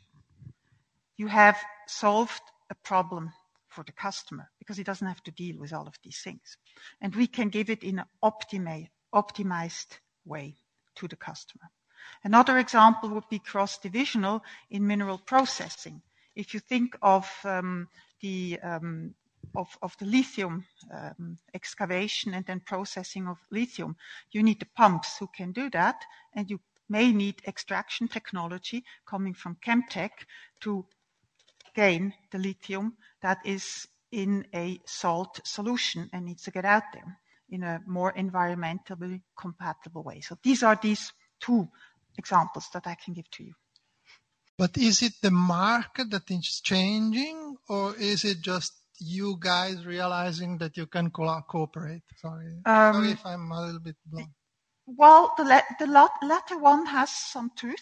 you have solved a problem for the customer because he doesn't have to deal with all of these things. And we can give it in an optimi- optimized way to the customer. Another example would be cross-divisional in mineral processing. If you think of um, the um, of, of the lithium um, excavation and then processing of lithium, you need the pumps who can do that, and you may need extraction technology coming from Chemtech to gain the lithium that is in a salt solution and needs to get out there in a more environmentally compatible way. So these are these two examples that I can give to you. But is it the market that is changing, or is it just you guys realizing that you can co- cooperate? Sorry, Um, sorry if I'm a little bit blunt. Well, the, la- the lot- latter one has some truth.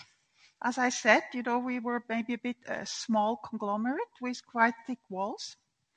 As I said, you know, we were maybe a bit a small conglomerate with quite thick walls.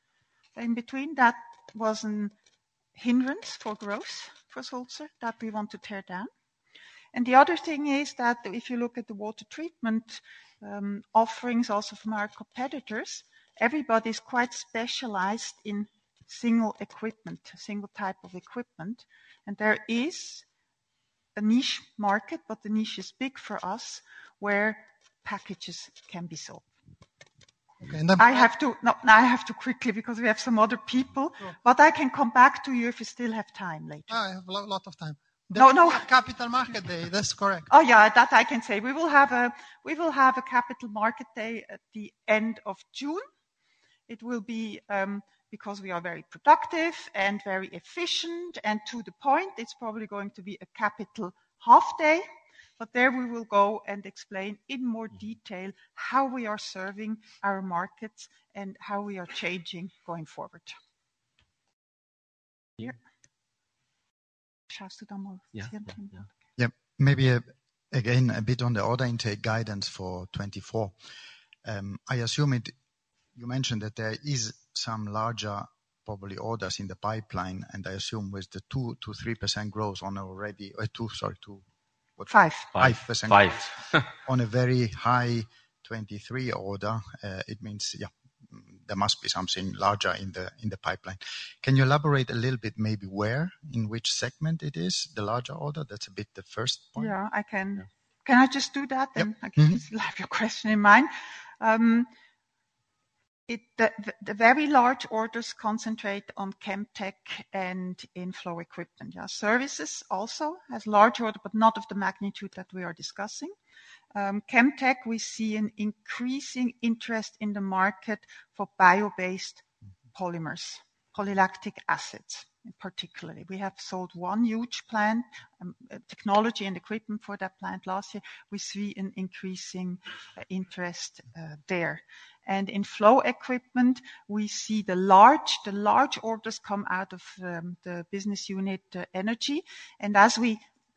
In between, that was a hindrance for growth for Sulzer that we want to tear down. And the other thing is that if you look at the water treatment um, offerings also from our competitors, everybody is quite specialized in single equipment, a single type of equipment. And there is a niche market, but the niche is big for us, where packages can be sold. Okay, and then I have to, no, I have to quickly because we have some other people, Sure. but I can come back to you if you still have time later. Ah, I have a lo- lot of time. There No, will no. be a Capital Market Day. That's correct. Oh yeah, that I can say. We will have a we will have a capital market day at the end of June. It will be um, because we are very productive and very efficient and to the point. It's probably going to be a capital half day, but there we will go and explain in more detail how we are serving our markets and how we are changing going forward. Here. Schaust du da mal? Ja, Hier ja, drin? ja. Yeah, maybe a, again a bit on the order intake guidance for twenty-four. Um, I assume it you mentioned that there is some larger probably orders in the pipeline, and I assume with the two to three percent growth on already, uh, two, sorry, two, what? Five. five percent Five. growth on a very high twenty-three order, uh, it means, yeah, there must be something larger in the in the pipeline. Can you elaborate a little bit, maybe where, in which segment it is, the larger order? That's a bit the first point. Yeah, I can. Yeah. Can I just do that? Then yep. I can mm-hmm. just have your question in mind. Um, it, the, the very large orders concentrate on Chemtech and inflow equipment. Yeah, services also has large order, but not of the magnitude that we are discussing. Um, Chemtech, we see an increasing interest in the market for bio-based polymers, polylactic acids particularly. We have sold one huge plant, um, technology and equipment for that plant last year. We see an increasing uh, interest uh, there. And in flow equipment, we see the large, the large orders come out of um, the business unit uh, energy. And as we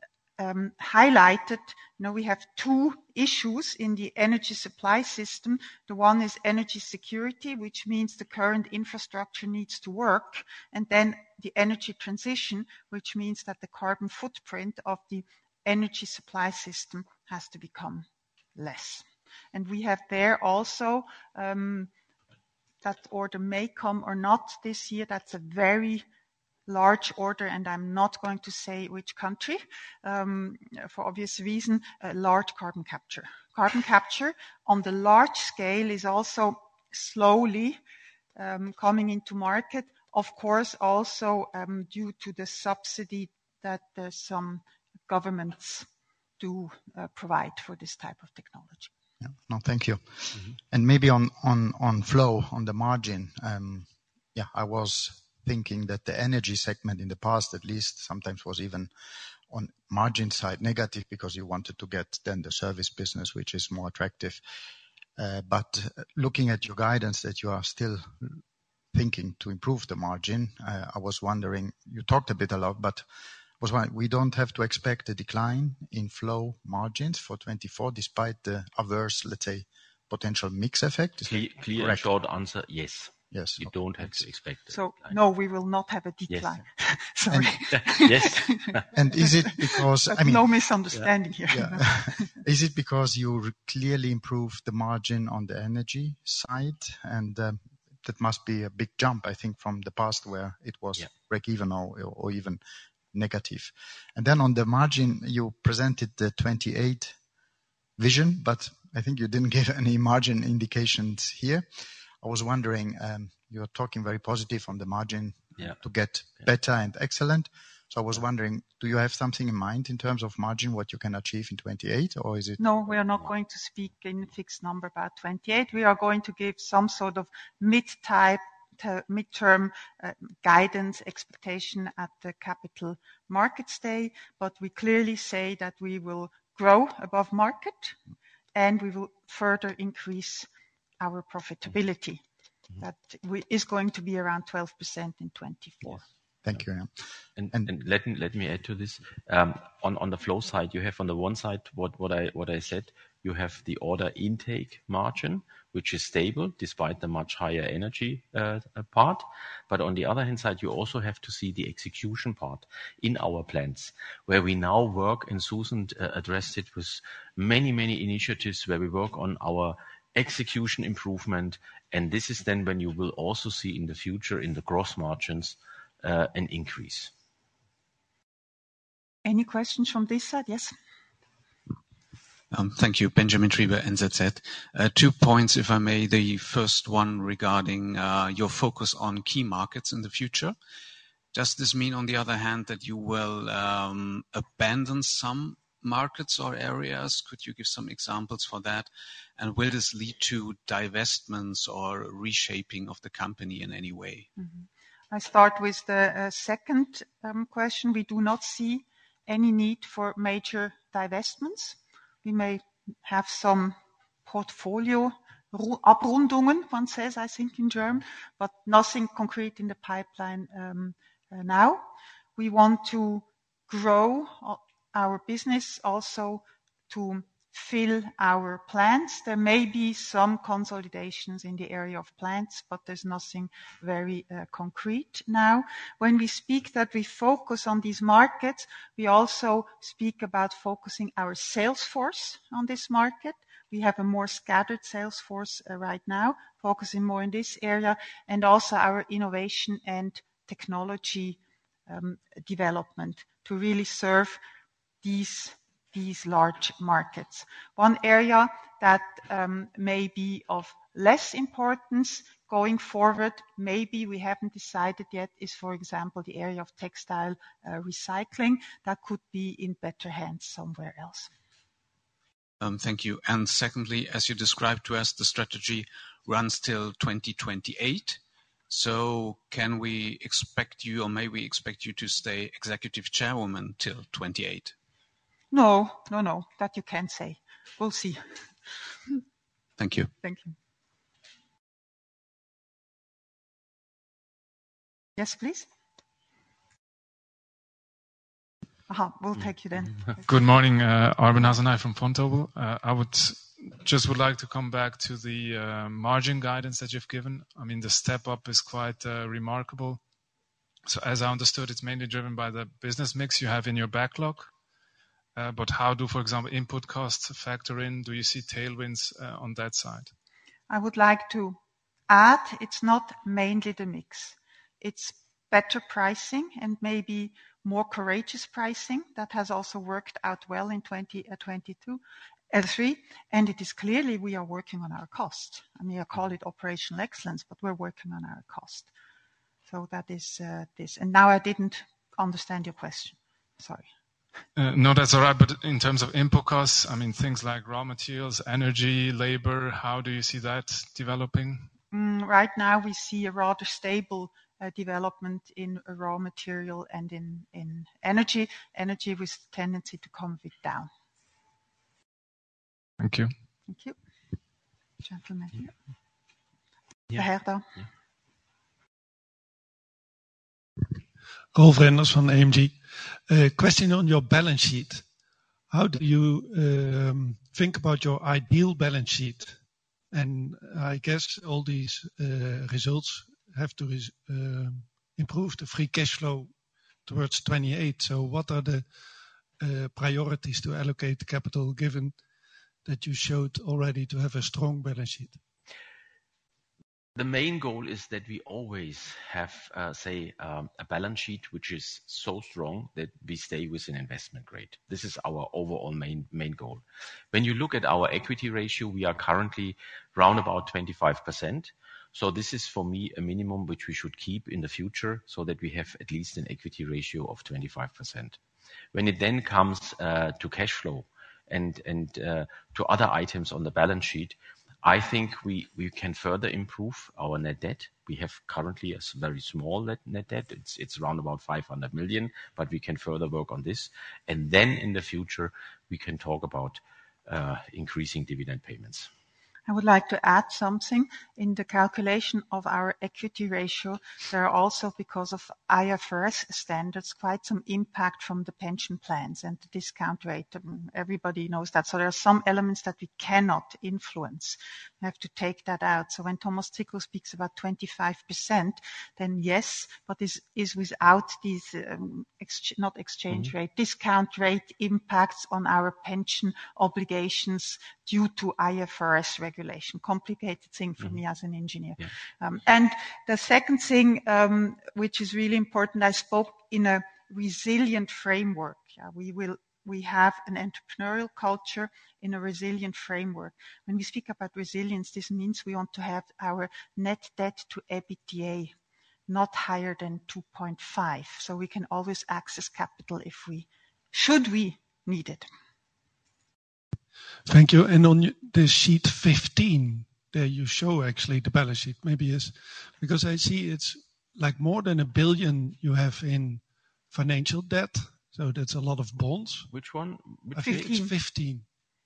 Um, highlighted, you know, we have two issues in the energy supply system. The one is energy security, which means the current infrastructure needs to work, and then the energy transition, which means that the carbon footprint of the energy supply system has to become less. And we have there also, um, that order may come or not this year. That's a very large order, and I'm not going to say which country, um, for obvious reason, uh, large carbon capture. Carbon capture on the large scale is also slowly um, coming into market, of course also um, due to the subsidy that uh, some governments do uh, provide for this type of technology. Yeah, no, thank you. Mm-hmm. And maybe on, on, on flow, on the margin, um, yeah, I was thinking that the energy segment in the past, at least, sometimes was even on margin side negative because you wanted to get then the service business, which is more attractive. Uh, but looking at your guidance that you are still thinking to improve the margin, uh, I was wondering, you talked a bit a lot, but was wondering, we don't have to expect a decline in flow margins for twenty-four despite the adverse, let's say, potential mix effect? Is clear, clear and short answer, yes. Yes. You okay. don't have to expect it. So, no, we will not have a decline. Yes. Sorry. And, yes. And is it because, I mean... No misunderstanding yeah, here. Yeah. Is it because you clearly improved the margin on the energy side? And um, that must be a big jump, I think, from the past where it was yeah. break-even or, or even negative. And then on the margin, you presented the twenty-eight vision, but I think you didn't give any margin indications here. I was wondering, um, you're talking very positive on the margin yeah. to get yeah. better and excellent. So I was wondering, do you have something in mind in terms of margin, what you can achieve in twenty-eight, or is it? No, we are not going to speak in a fixed number about twenty-eight. We are going to give some sort of mid-type, to midterm uh, guidance expectation at the Capital Markets Day, but we clearly say that we will grow above market and we will further increase our profitability. Mm-hmm. That we, is going to be around twelve percent in twenty-four. Yes. Thank you. Yeah. And, and, and let me let me add to this. Um, on on the flow side, you have on the one side what what I what I said. You have the order intake margin, which is stable despite the much higher energy uh, part. But on the other hand side, you also have to see the execution part in our plants, where we now work, and Susan uh, addressed it with many many initiatives where we work on our execution improvement, and this is then when you will also see in the future in the gross margins uh, an increase. Any questions from this side? Yes. Um, thank you, Benjamin Trieber, N Z Z. Uh, two points, if I may. The first one regarding uh, your focus on key markets in the future. Does this mean, on the other hand, that you will um, abandon some markets or areas? Could you give some examples for that? And will this lead to divestments or reshaping of the company in any way? Mm-hmm. I start with the uh, second um, question. We do not see any need for major divestments. We may have some portfolio Abrundungen, one says, I think, in German, but nothing concrete in the pipeline um, uh, now. We want to grow our business also to fill our plants. There may be some consolidations in the area of plants, but there's nothing very uh, concrete now. When we speak that we focus on these markets, we also speak about focusing our sales force on this market. We have a more scattered sales force uh, right now, focusing more in this area, and also our innovation and technology um, development to really serve these these large markets. One area that um, may be of less importance going forward, maybe we haven't decided yet, is, for example, the area of textile uh, recycling. That could be in better hands somewhere else. Um, thank you. And secondly, as you described to us, the strategy runs till twenty twenty-eight. So can we expect you, or may we expect you to stay executive chairwoman till twenty-eight? No, no, no, that you can't say. We'll see. Thank you. Thank you. Yes, please. Aha, we'll take you then. Good morning, uh, Arben Hasanai from Vontobel. Uh, I would just would like to come back to the uh, margin guidance that you've given. I mean, the step up is quite uh, remarkable. So as I understood, it's mainly driven by the business mix you have in your backlog. Uh, but how do, for example, input costs factor in? Do you see tailwinds uh, on that side? I would like to add, it's not mainly the mix. It's better pricing and maybe more courageous pricing. That has also worked out well in twenty twenty-two, L three, and it is clearly we are working on our cost. I mean, I call it operational excellence, but we're working on our cost. So that is uh, this. And now I didn't understand your question. Sorry. Uh, no, that's all right. But in terms of input costs, I mean, things like raw materials, energy, labor, how do you see that developing? Mm, right now, we see a rather stable uh, development in raw material and in, in energy. Energy with tendency to come a bit down. Thank you. Thank you. Gentleman here. Yeah. De Heer daar. Rolf Renders from A M G. Uh, question on your balance sheet. How do you um, think about your ideal balance sheet? And I guess all these uh, results have to res- uh, improve the free cash flow towards twenty-eight. So what are the uh, priorities to allocate capital given that you showed already to have a strong balance sheet? The main goal is that we always have, uh, say, um, a balance sheet which is so strong that we stay with an investment grade. This is our overall main main goal. When you look at our equity ratio, we are currently round about twenty-five percent. So this is for me a minimum which we should keep in the future so that we have at least an equity ratio of twenty-five percent. When it then comes uh, to cash flow and, and uh, to other items on the balance sheet, I think we, we can further improve our net debt. We have currently a very small net, net debt. It's, it's around about five hundred million, but we can further work on this. And then in the future, we can talk about uh, increasing dividend payments. I would like to add something. In the calculation of our equity ratio, there are also, because of I F R S standards, quite some impact from the pension plans and the discount rate. Everybody knows that. So there are some elements that we cannot influence. We have to take that out. So when Thomas Tickle speaks about twenty-five percent, then yes, but this is without these, um, ex- not exchange mm-hmm. rate, discount rate impacts on our pension obligations due to I F R S regulation. Complicated thing for mm-hmm. me as an engineer. Yeah. Um, and the second thing, um, which is really important, I spoke in a resilient framework. Yeah, we will, we have an entrepreneurial culture in a resilient framework. When we speak about resilience, this means we want to have our net debt to EBITDA not higher than two point five. So we can always access capital if we, should we need it. Thank you. And on the sheet fifteen, there you show actually the balance sheet. Maybe yes, because I see it's like more than a billion you have in financial debt. So that's a lot of bonds. Which one? Which I think fifteen. It's fifteen.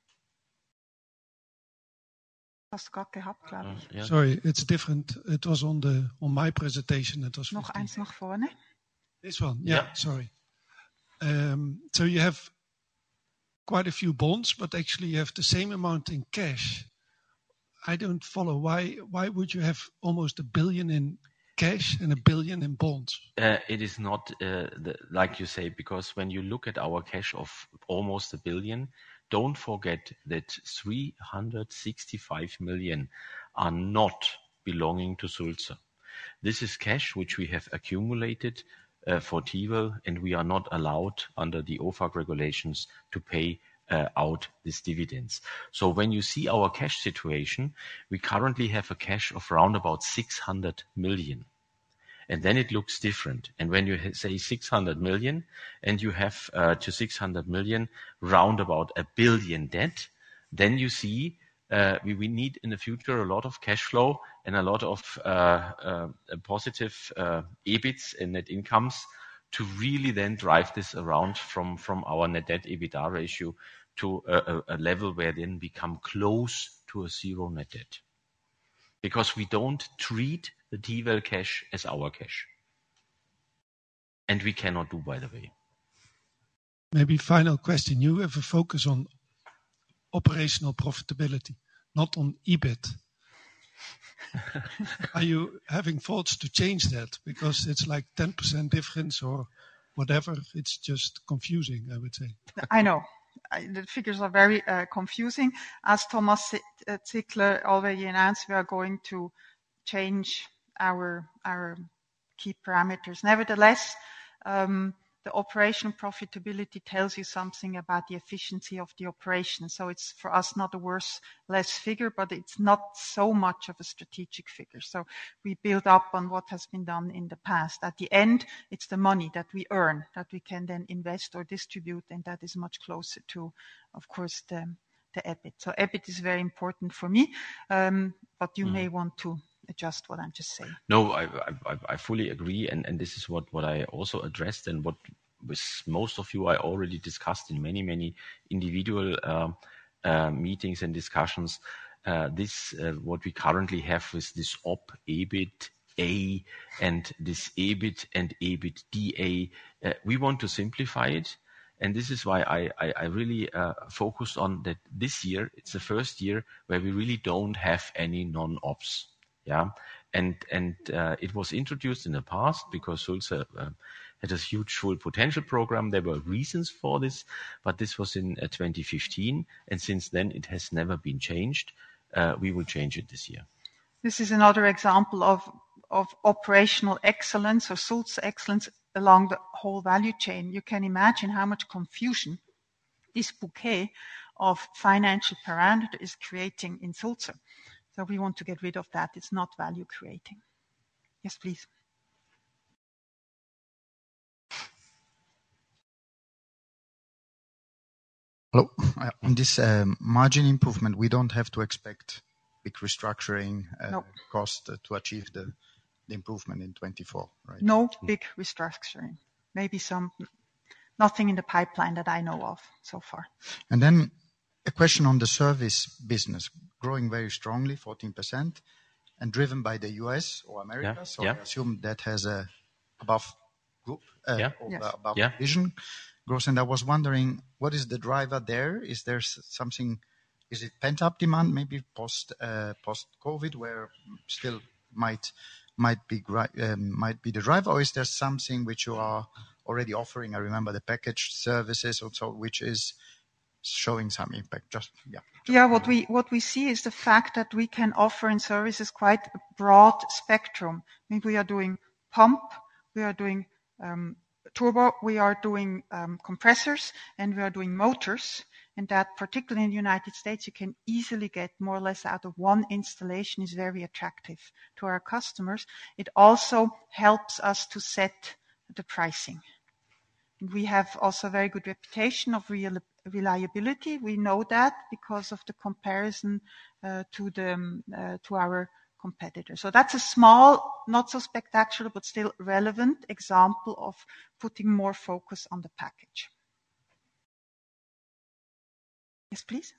Uh, yeah. Sorry, it's different. It was on the on my presentation. It was Nog fifteen. eins nach vorne. This one. Yeah. Yeah. Sorry. Um, so you have quite a few bonds, but actually you have the same amount in cash. I don't follow. Why why would you have almost a billion in cash and a billion in bonds? Uh, it is not uh, the, like you say, because when you look at our cash of almost a billion, don't forget that three hundred sixty-five million are not belonging to Sulzer. This is cash which we have accumulated uh, for Tiwel, and we are not allowed under the O F A C regulations to pay uh, out these dividends. So when you see our cash situation, we currently have a cash of around about six hundred million. And then it looks different. And when you say six hundred million and you have uh, to six hundred million round about a billion debt, then you see uh, we, we need in the future a lot of cash flow and a lot of uh, uh, positive uh, E B I Ts and net incomes to really then drive this around from, from our net debt EBITDA ratio to a, a level where then become close to a zero net debt. Because we don't treat the Tiwel cash as our cash. And we cannot do, by the way. Maybe final question. You have a focus on operational profitability, not on E B I T. Are you having thoughts to change that? Because it's like ten percent difference or whatever. It's just confusing, I would say. I know. I, the figures are very uh, confusing. As Thomas uh, Zickler already announced, we are going to change our our key parameters. Nevertheless, um, the operational profitability tells you something about the efficiency of the operation. So it's for us not a worse, less figure, but it's not so much of a strategic figure. So we build up on what has been done in the past. At the end, it's the money that we earn that we can then invest or distribute, and that is much closer to, of course, the, the E B I T. So E B I T is very important for me, um, but you mm. may want to adjust what I'm just saying. No, I, I, I fully agree, and, and this is what, what I also addressed, and what with most of you I already discussed in many, many individual uh, uh, meetings and discussions. Uh, this, uh, what we currently have with this op E B I T A and this E B I T and E B I T D A, uh, we want to simplify it. And this is why I, I, I really uh, focused on that this year. It's the first year where we really don't have any non-ops. Yeah, and and uh, it was introduced in the past because Sulzer uh, had a huge full potential program. There were reasons for this, but this was in uh, twenty fifteen, and since then it has never been changed. Uh, we will change it this year. This is another example of of operational excellence or Sulzer excellence along the whole value chain. You can imagine how much confusion this bouquet of financial parameters is creating in Sulzer. So we want to get rid of that. It's not value creating. Yes, please. Hello. Uh, on this um, margin improvement, we don't have to expect big restructuring uh, no. cost uh, to achieve the, the improvement in twenty-four, right? No big restructuring. Maybe some, nothing in the pipeline that I know of so far. And then a question on the service business, growing very strongly, fourteen percent, and driven by the U S or America. Yeah. So yeah. I assume that has a above group, uh, yeah. or yes. above yeah. vision growth. And I was wondering, what is the driver there? Is there something, is it pent-up demand, maybe post uh, post-COVID, where still might might be um, might be the driver, or is there something which you are already offering? I remember the packaged services also, which is showing some impact. Just yeah. Just yeah. What we what we see is the fact that we can offer in services quite a broad spectrum. I mean, we are doing pump, we are doing um, turbo, we are doing um, compressors, and we are doing motors. And that, particularly in the United States, you can easily get more or less out of one installation, is very attractive to our customers. It also helps us to set the pricing. And we have also a very good reputation of real reliability. We know that because of the comparison uh, to the um, uh, to our competitors. So that's a small, not so spectacular, but still relevant example of putting more focus on the package. Yes, please.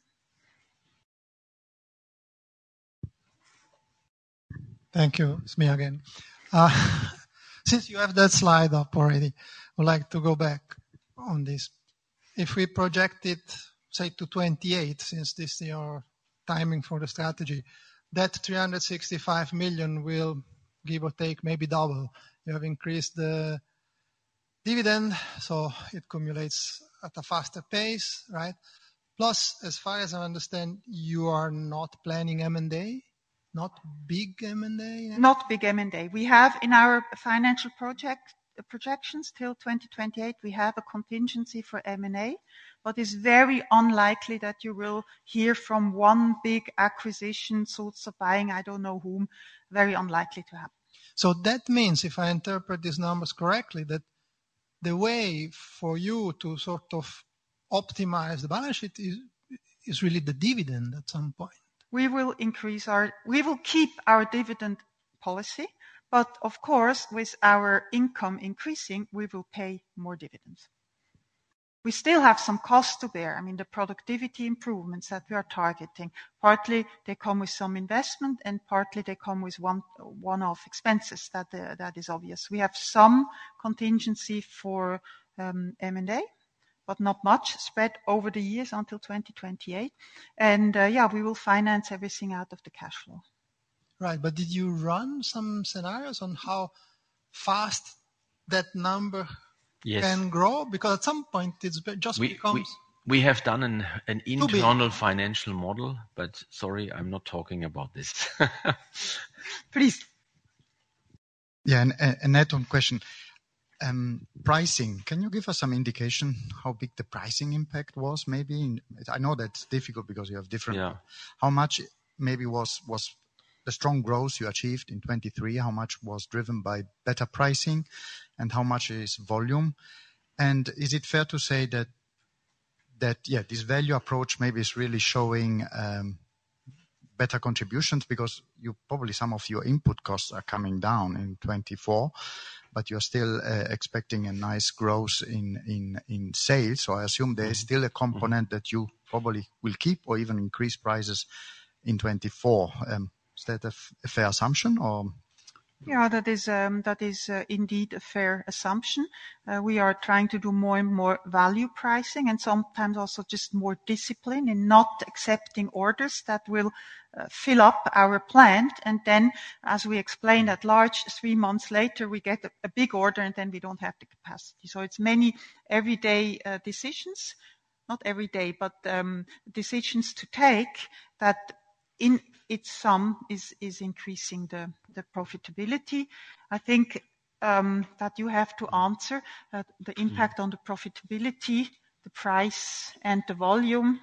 Thank you. It's me again. Uh, since you have that slide up already, I would like to go back on this. If we project it say to twenty-eight, since this is your timing for the strategy, that three hundred sixty-five million will give or take maybe double. You have increased the dividend, so it accumulates at a faster pace, right? Plus, as far as I understand, you are not planning M and A, not big M and A? Not big M and A. We have in our financial project projections till twenty twenty-eight, we have a contingency for M and A, but it's very unlikely that you will hear from one big acquisition, Sulzer buying I don't know whom, very unlikely to happen. So that means, if I interpret these numbers correctly, that the way for you to sort of optimize the balance sheet is, is really the dividend at some point. We will increase our, we will keep our dividend policy, but of course, with our income increasing, we will pay more dividends. We still have some costs to bear. I mean, the productivity improvements that we are targeting, partly they come with some investment and partly they come with one, one-off expenses. That, uh, that is obvious. We have some contingency for um, M and A, but not much, spread over the years until twenty twenty-eight. And uh, yeah, we will finance everything out of the cash flow. Right, but did you run some scenarios on how fast that number yes. can grow? Because at some point it just we, becomes... We, we have done an, an internal financial model, but sorry, I'm not talking about this. Please. Yeah, and an add-on question. Um, pricing, can you give us some indication how big the pricing impact was maybe? In, I know that's difficult because you have different... Yeah. How much maybe was was... the strong growth you achieved in twenty-three, how much was driven by better pricing and how much is volume? And is it fair to say that, that yeah, this value approach maybe is really showing um, better contributions because you probably some of your input costs are coming down in twenty-four, but you're still uh, expecting a nice growth in, in, in sales. So I assume there is still a component mm-hmm. that you probably will keep or even increase prices in twenty-four. Um, Is that a, f- a fair assumption, or? Yeah, that is um, that is uh, indeed a fair assumption. Uh, we are trying to do more and more value pricing, and sometimes also just more discipline in not accepting orders that will uh, fill up our plant. And then, as we explained at large, three months later we get a, a big order, and then we don't have the capacity. So it's many everyday uh, decisions, not every day, but um, decisions to take that. In its sum is, is increasing the, the profitability. I think um, that you have to answer uh, the impact on the profitability, the price, and the volume.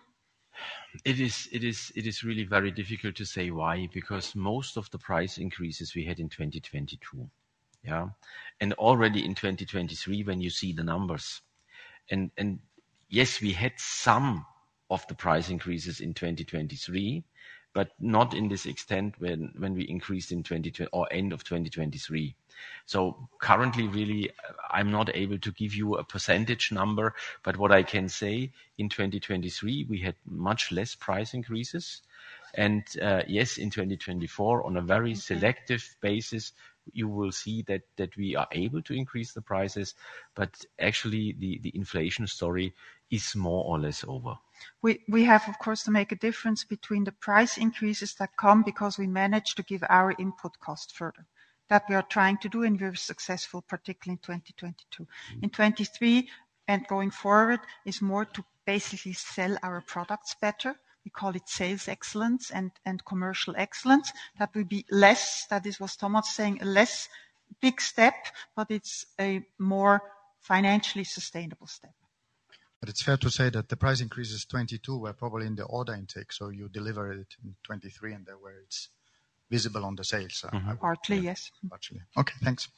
It is, it is, it is really very difficult to say why, because most of the price increases we had in twenty twenty-two, yeah, and already in twenty twenty-three when you see the numbers, and and yes, we had some of the price increases in twenty twenty-three. But not in this extent when, when we increased in twenty twenty or end of twenty twenty-three. So currently, really, I'm not able to give you a percentage number. But what I can say, in twenty twenty-three, we had much less price increases. And uh, yes, in twenty twenty-four, on a very okay. selective basis, you will see that, that we are able to increase the prices. But actually, the, the inflation story is more or less over. We, we have, of course, to make a difference between the price increases that come because we managed to give our input cost further. That we are trying to do, and we were successful, particularly in twenty twenty-two. Mm-hmm. In twenty-three and going forward is more to basically sell our products better. We call it sales excellence and, and commercial excellence. That will be less, that is what Thomas saying, a less big step, but it's a more financially sustainable step. But it's fair to say that the price increases twenty-two were probably in the order intake, so you delivered it in twenty-three and there where it's visible on the sales. Uh, mm-hmm. Partly, yeah. yes. Partially. Okay, thanks.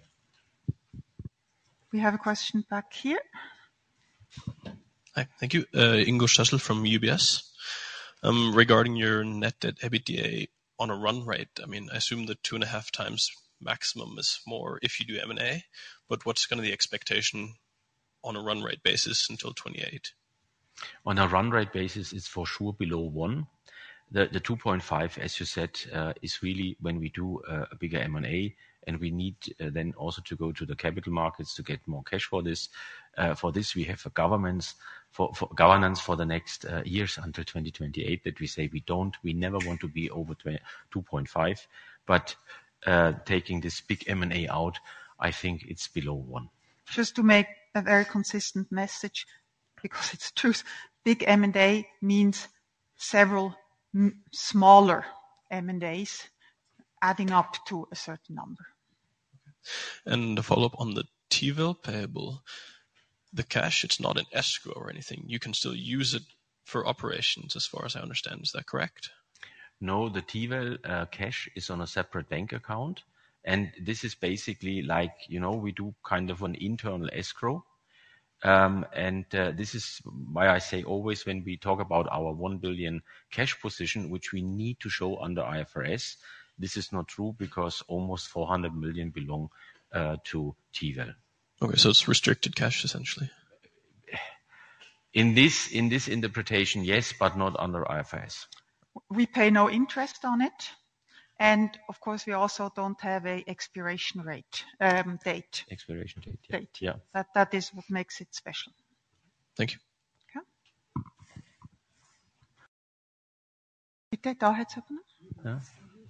We have a question back here. Hi, thank you. Uh, Ingo Stössel from U B S. Um, regarding your net debt EBITDA on a run rate, I mean, I assume the two and a half times maximum is more if you do M and A, but what's kind of the expectation on a run rate basis until twenty-eight? On a run rate basis, it's for sure below one. The, the two point five, as you said, uh, is really when we do uh, a bigger M and A and we need uh, then also to go to the capital markets to get more cash for this. Uh, for this, we have a governance for, for governance for the next uh, years until twenty twenty-eight that we say we don't, we never want to be over two point five, but uh, taking this big M and A out, I think it's below one. Just to make a very consistent message, because it's truth, big M and A means several m- smaller M and A's adding up to a certain number. And a follow-up on the T V L payable, the cash, it's not in escrow or anything. You can still use it for operations, as far as I understand. Is that correct? No, the T V L uh, cash is on a separate bank account. And this is basically like, you know, we do kind of an internal escrow. Um, and uh, this is why I say always when we talk about our one billion cash position, which we need to show under I F R S, this is not true because almost four hundred million belong uh, to T V L. Okay, so it's restricted cash essentially. In this in this interpretation, yes, but not under I F R S. We pay no interest on it. And of course, we also don't have a expiration rate um, date. Expiration date. Yeah. Date. Yeah. That that is what makes it special. Thank you. Okay. Bitte, da hätte es Yeah.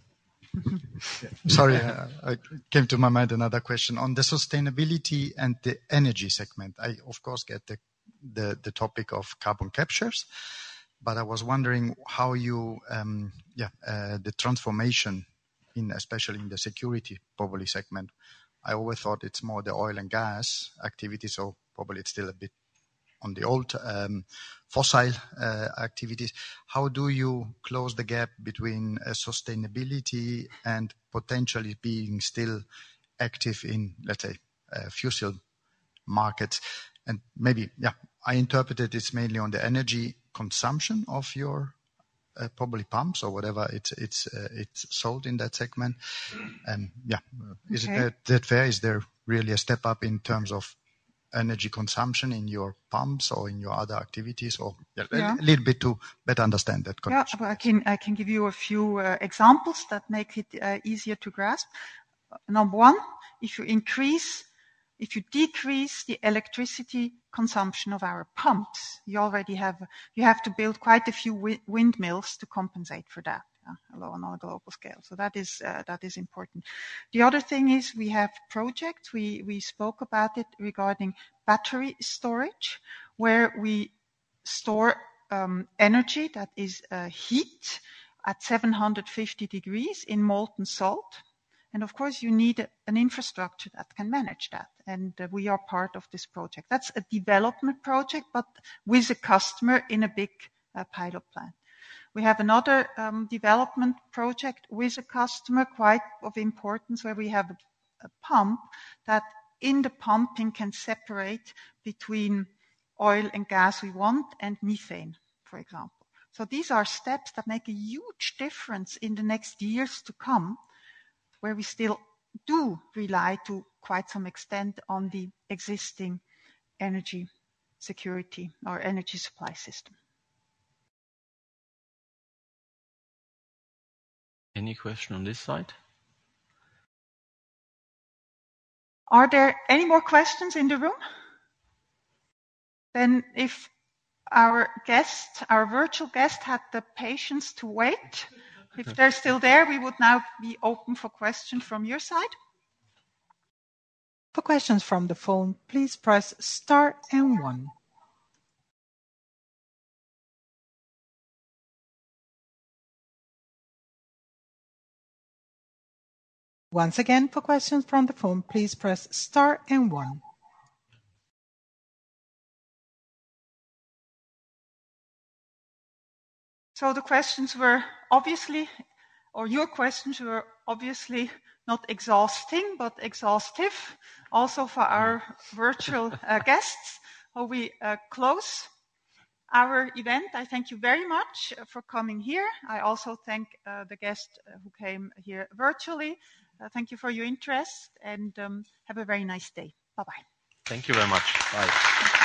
Sorry, uh, I came to my mind another question on the sustainability and the energy segment. I of course get the the, the topic of carbon captures. But I was wondering how you, um, yeah, uh, the transformation in, especially in the security probably segment. I always thought it's more the oil and gas activity, so probably it's still a bit on the old um, fossil uh, activities. How do you close the gap between uh, sustainability and potentially being still active in, let's say, uh, fossil markets? And maybe, yeah, I interpreted it's mainly on the energy consumption of your uh, probably pumps or whatever it's it's uh, it's sold in that segment. Um, yeah, is Okay. it that, that fair? Is there really a step up in terms of energy consumption in your pumps or in your other activities, or yeah, Yeah. a, a little bit to better understand that Yeah, connection? but I can I can give you a few uh, examples that make it uh, easier to grasp. Uh, number one, if you increase, if you decrease the electricity consumption of our pumps, you already have you have to build quite a few wi- windmills to compensate for that, uh, on a global scale. So that is uh, that is important. The other thing is we have projects. We we spoke about it regarding battery storage, where we store um, energy that is uh, heat at seven hundred fifty degrees in molten salt. And of course, you need a, an infrastructure that can manage that. And uh, we are part of this project. That's a development project, but with a customer in a big uh, pilot plant. We have another um, development project with a customer, quite of importance, where we have a, a pump that in the pumping can separate between oil and gas we want and methane, for example. So these are steps that make a huge difference in the next years to come, where we still do rely to quite some extent on the existing energy security or energy supply system. Any question on this side? Are there any more questions in the room? Then if our guest, our virtual guest, had the patience to wait, if they're still there, we would now be open for questions from your side. For questions from the phone, please press star and one. Once again, for questions from the phone, please press star and one. So the questions were obviously, or your questions were obviously not exhausting, but exhaustive, also for our virtual uh, guests. So we uh, close our event. I thank you very much for coming here. I also thank uh, the guests who came here virtually. Uh, thank you for your interest, and um, have a very nice day. Bye-bye. Thank you very much. Bye.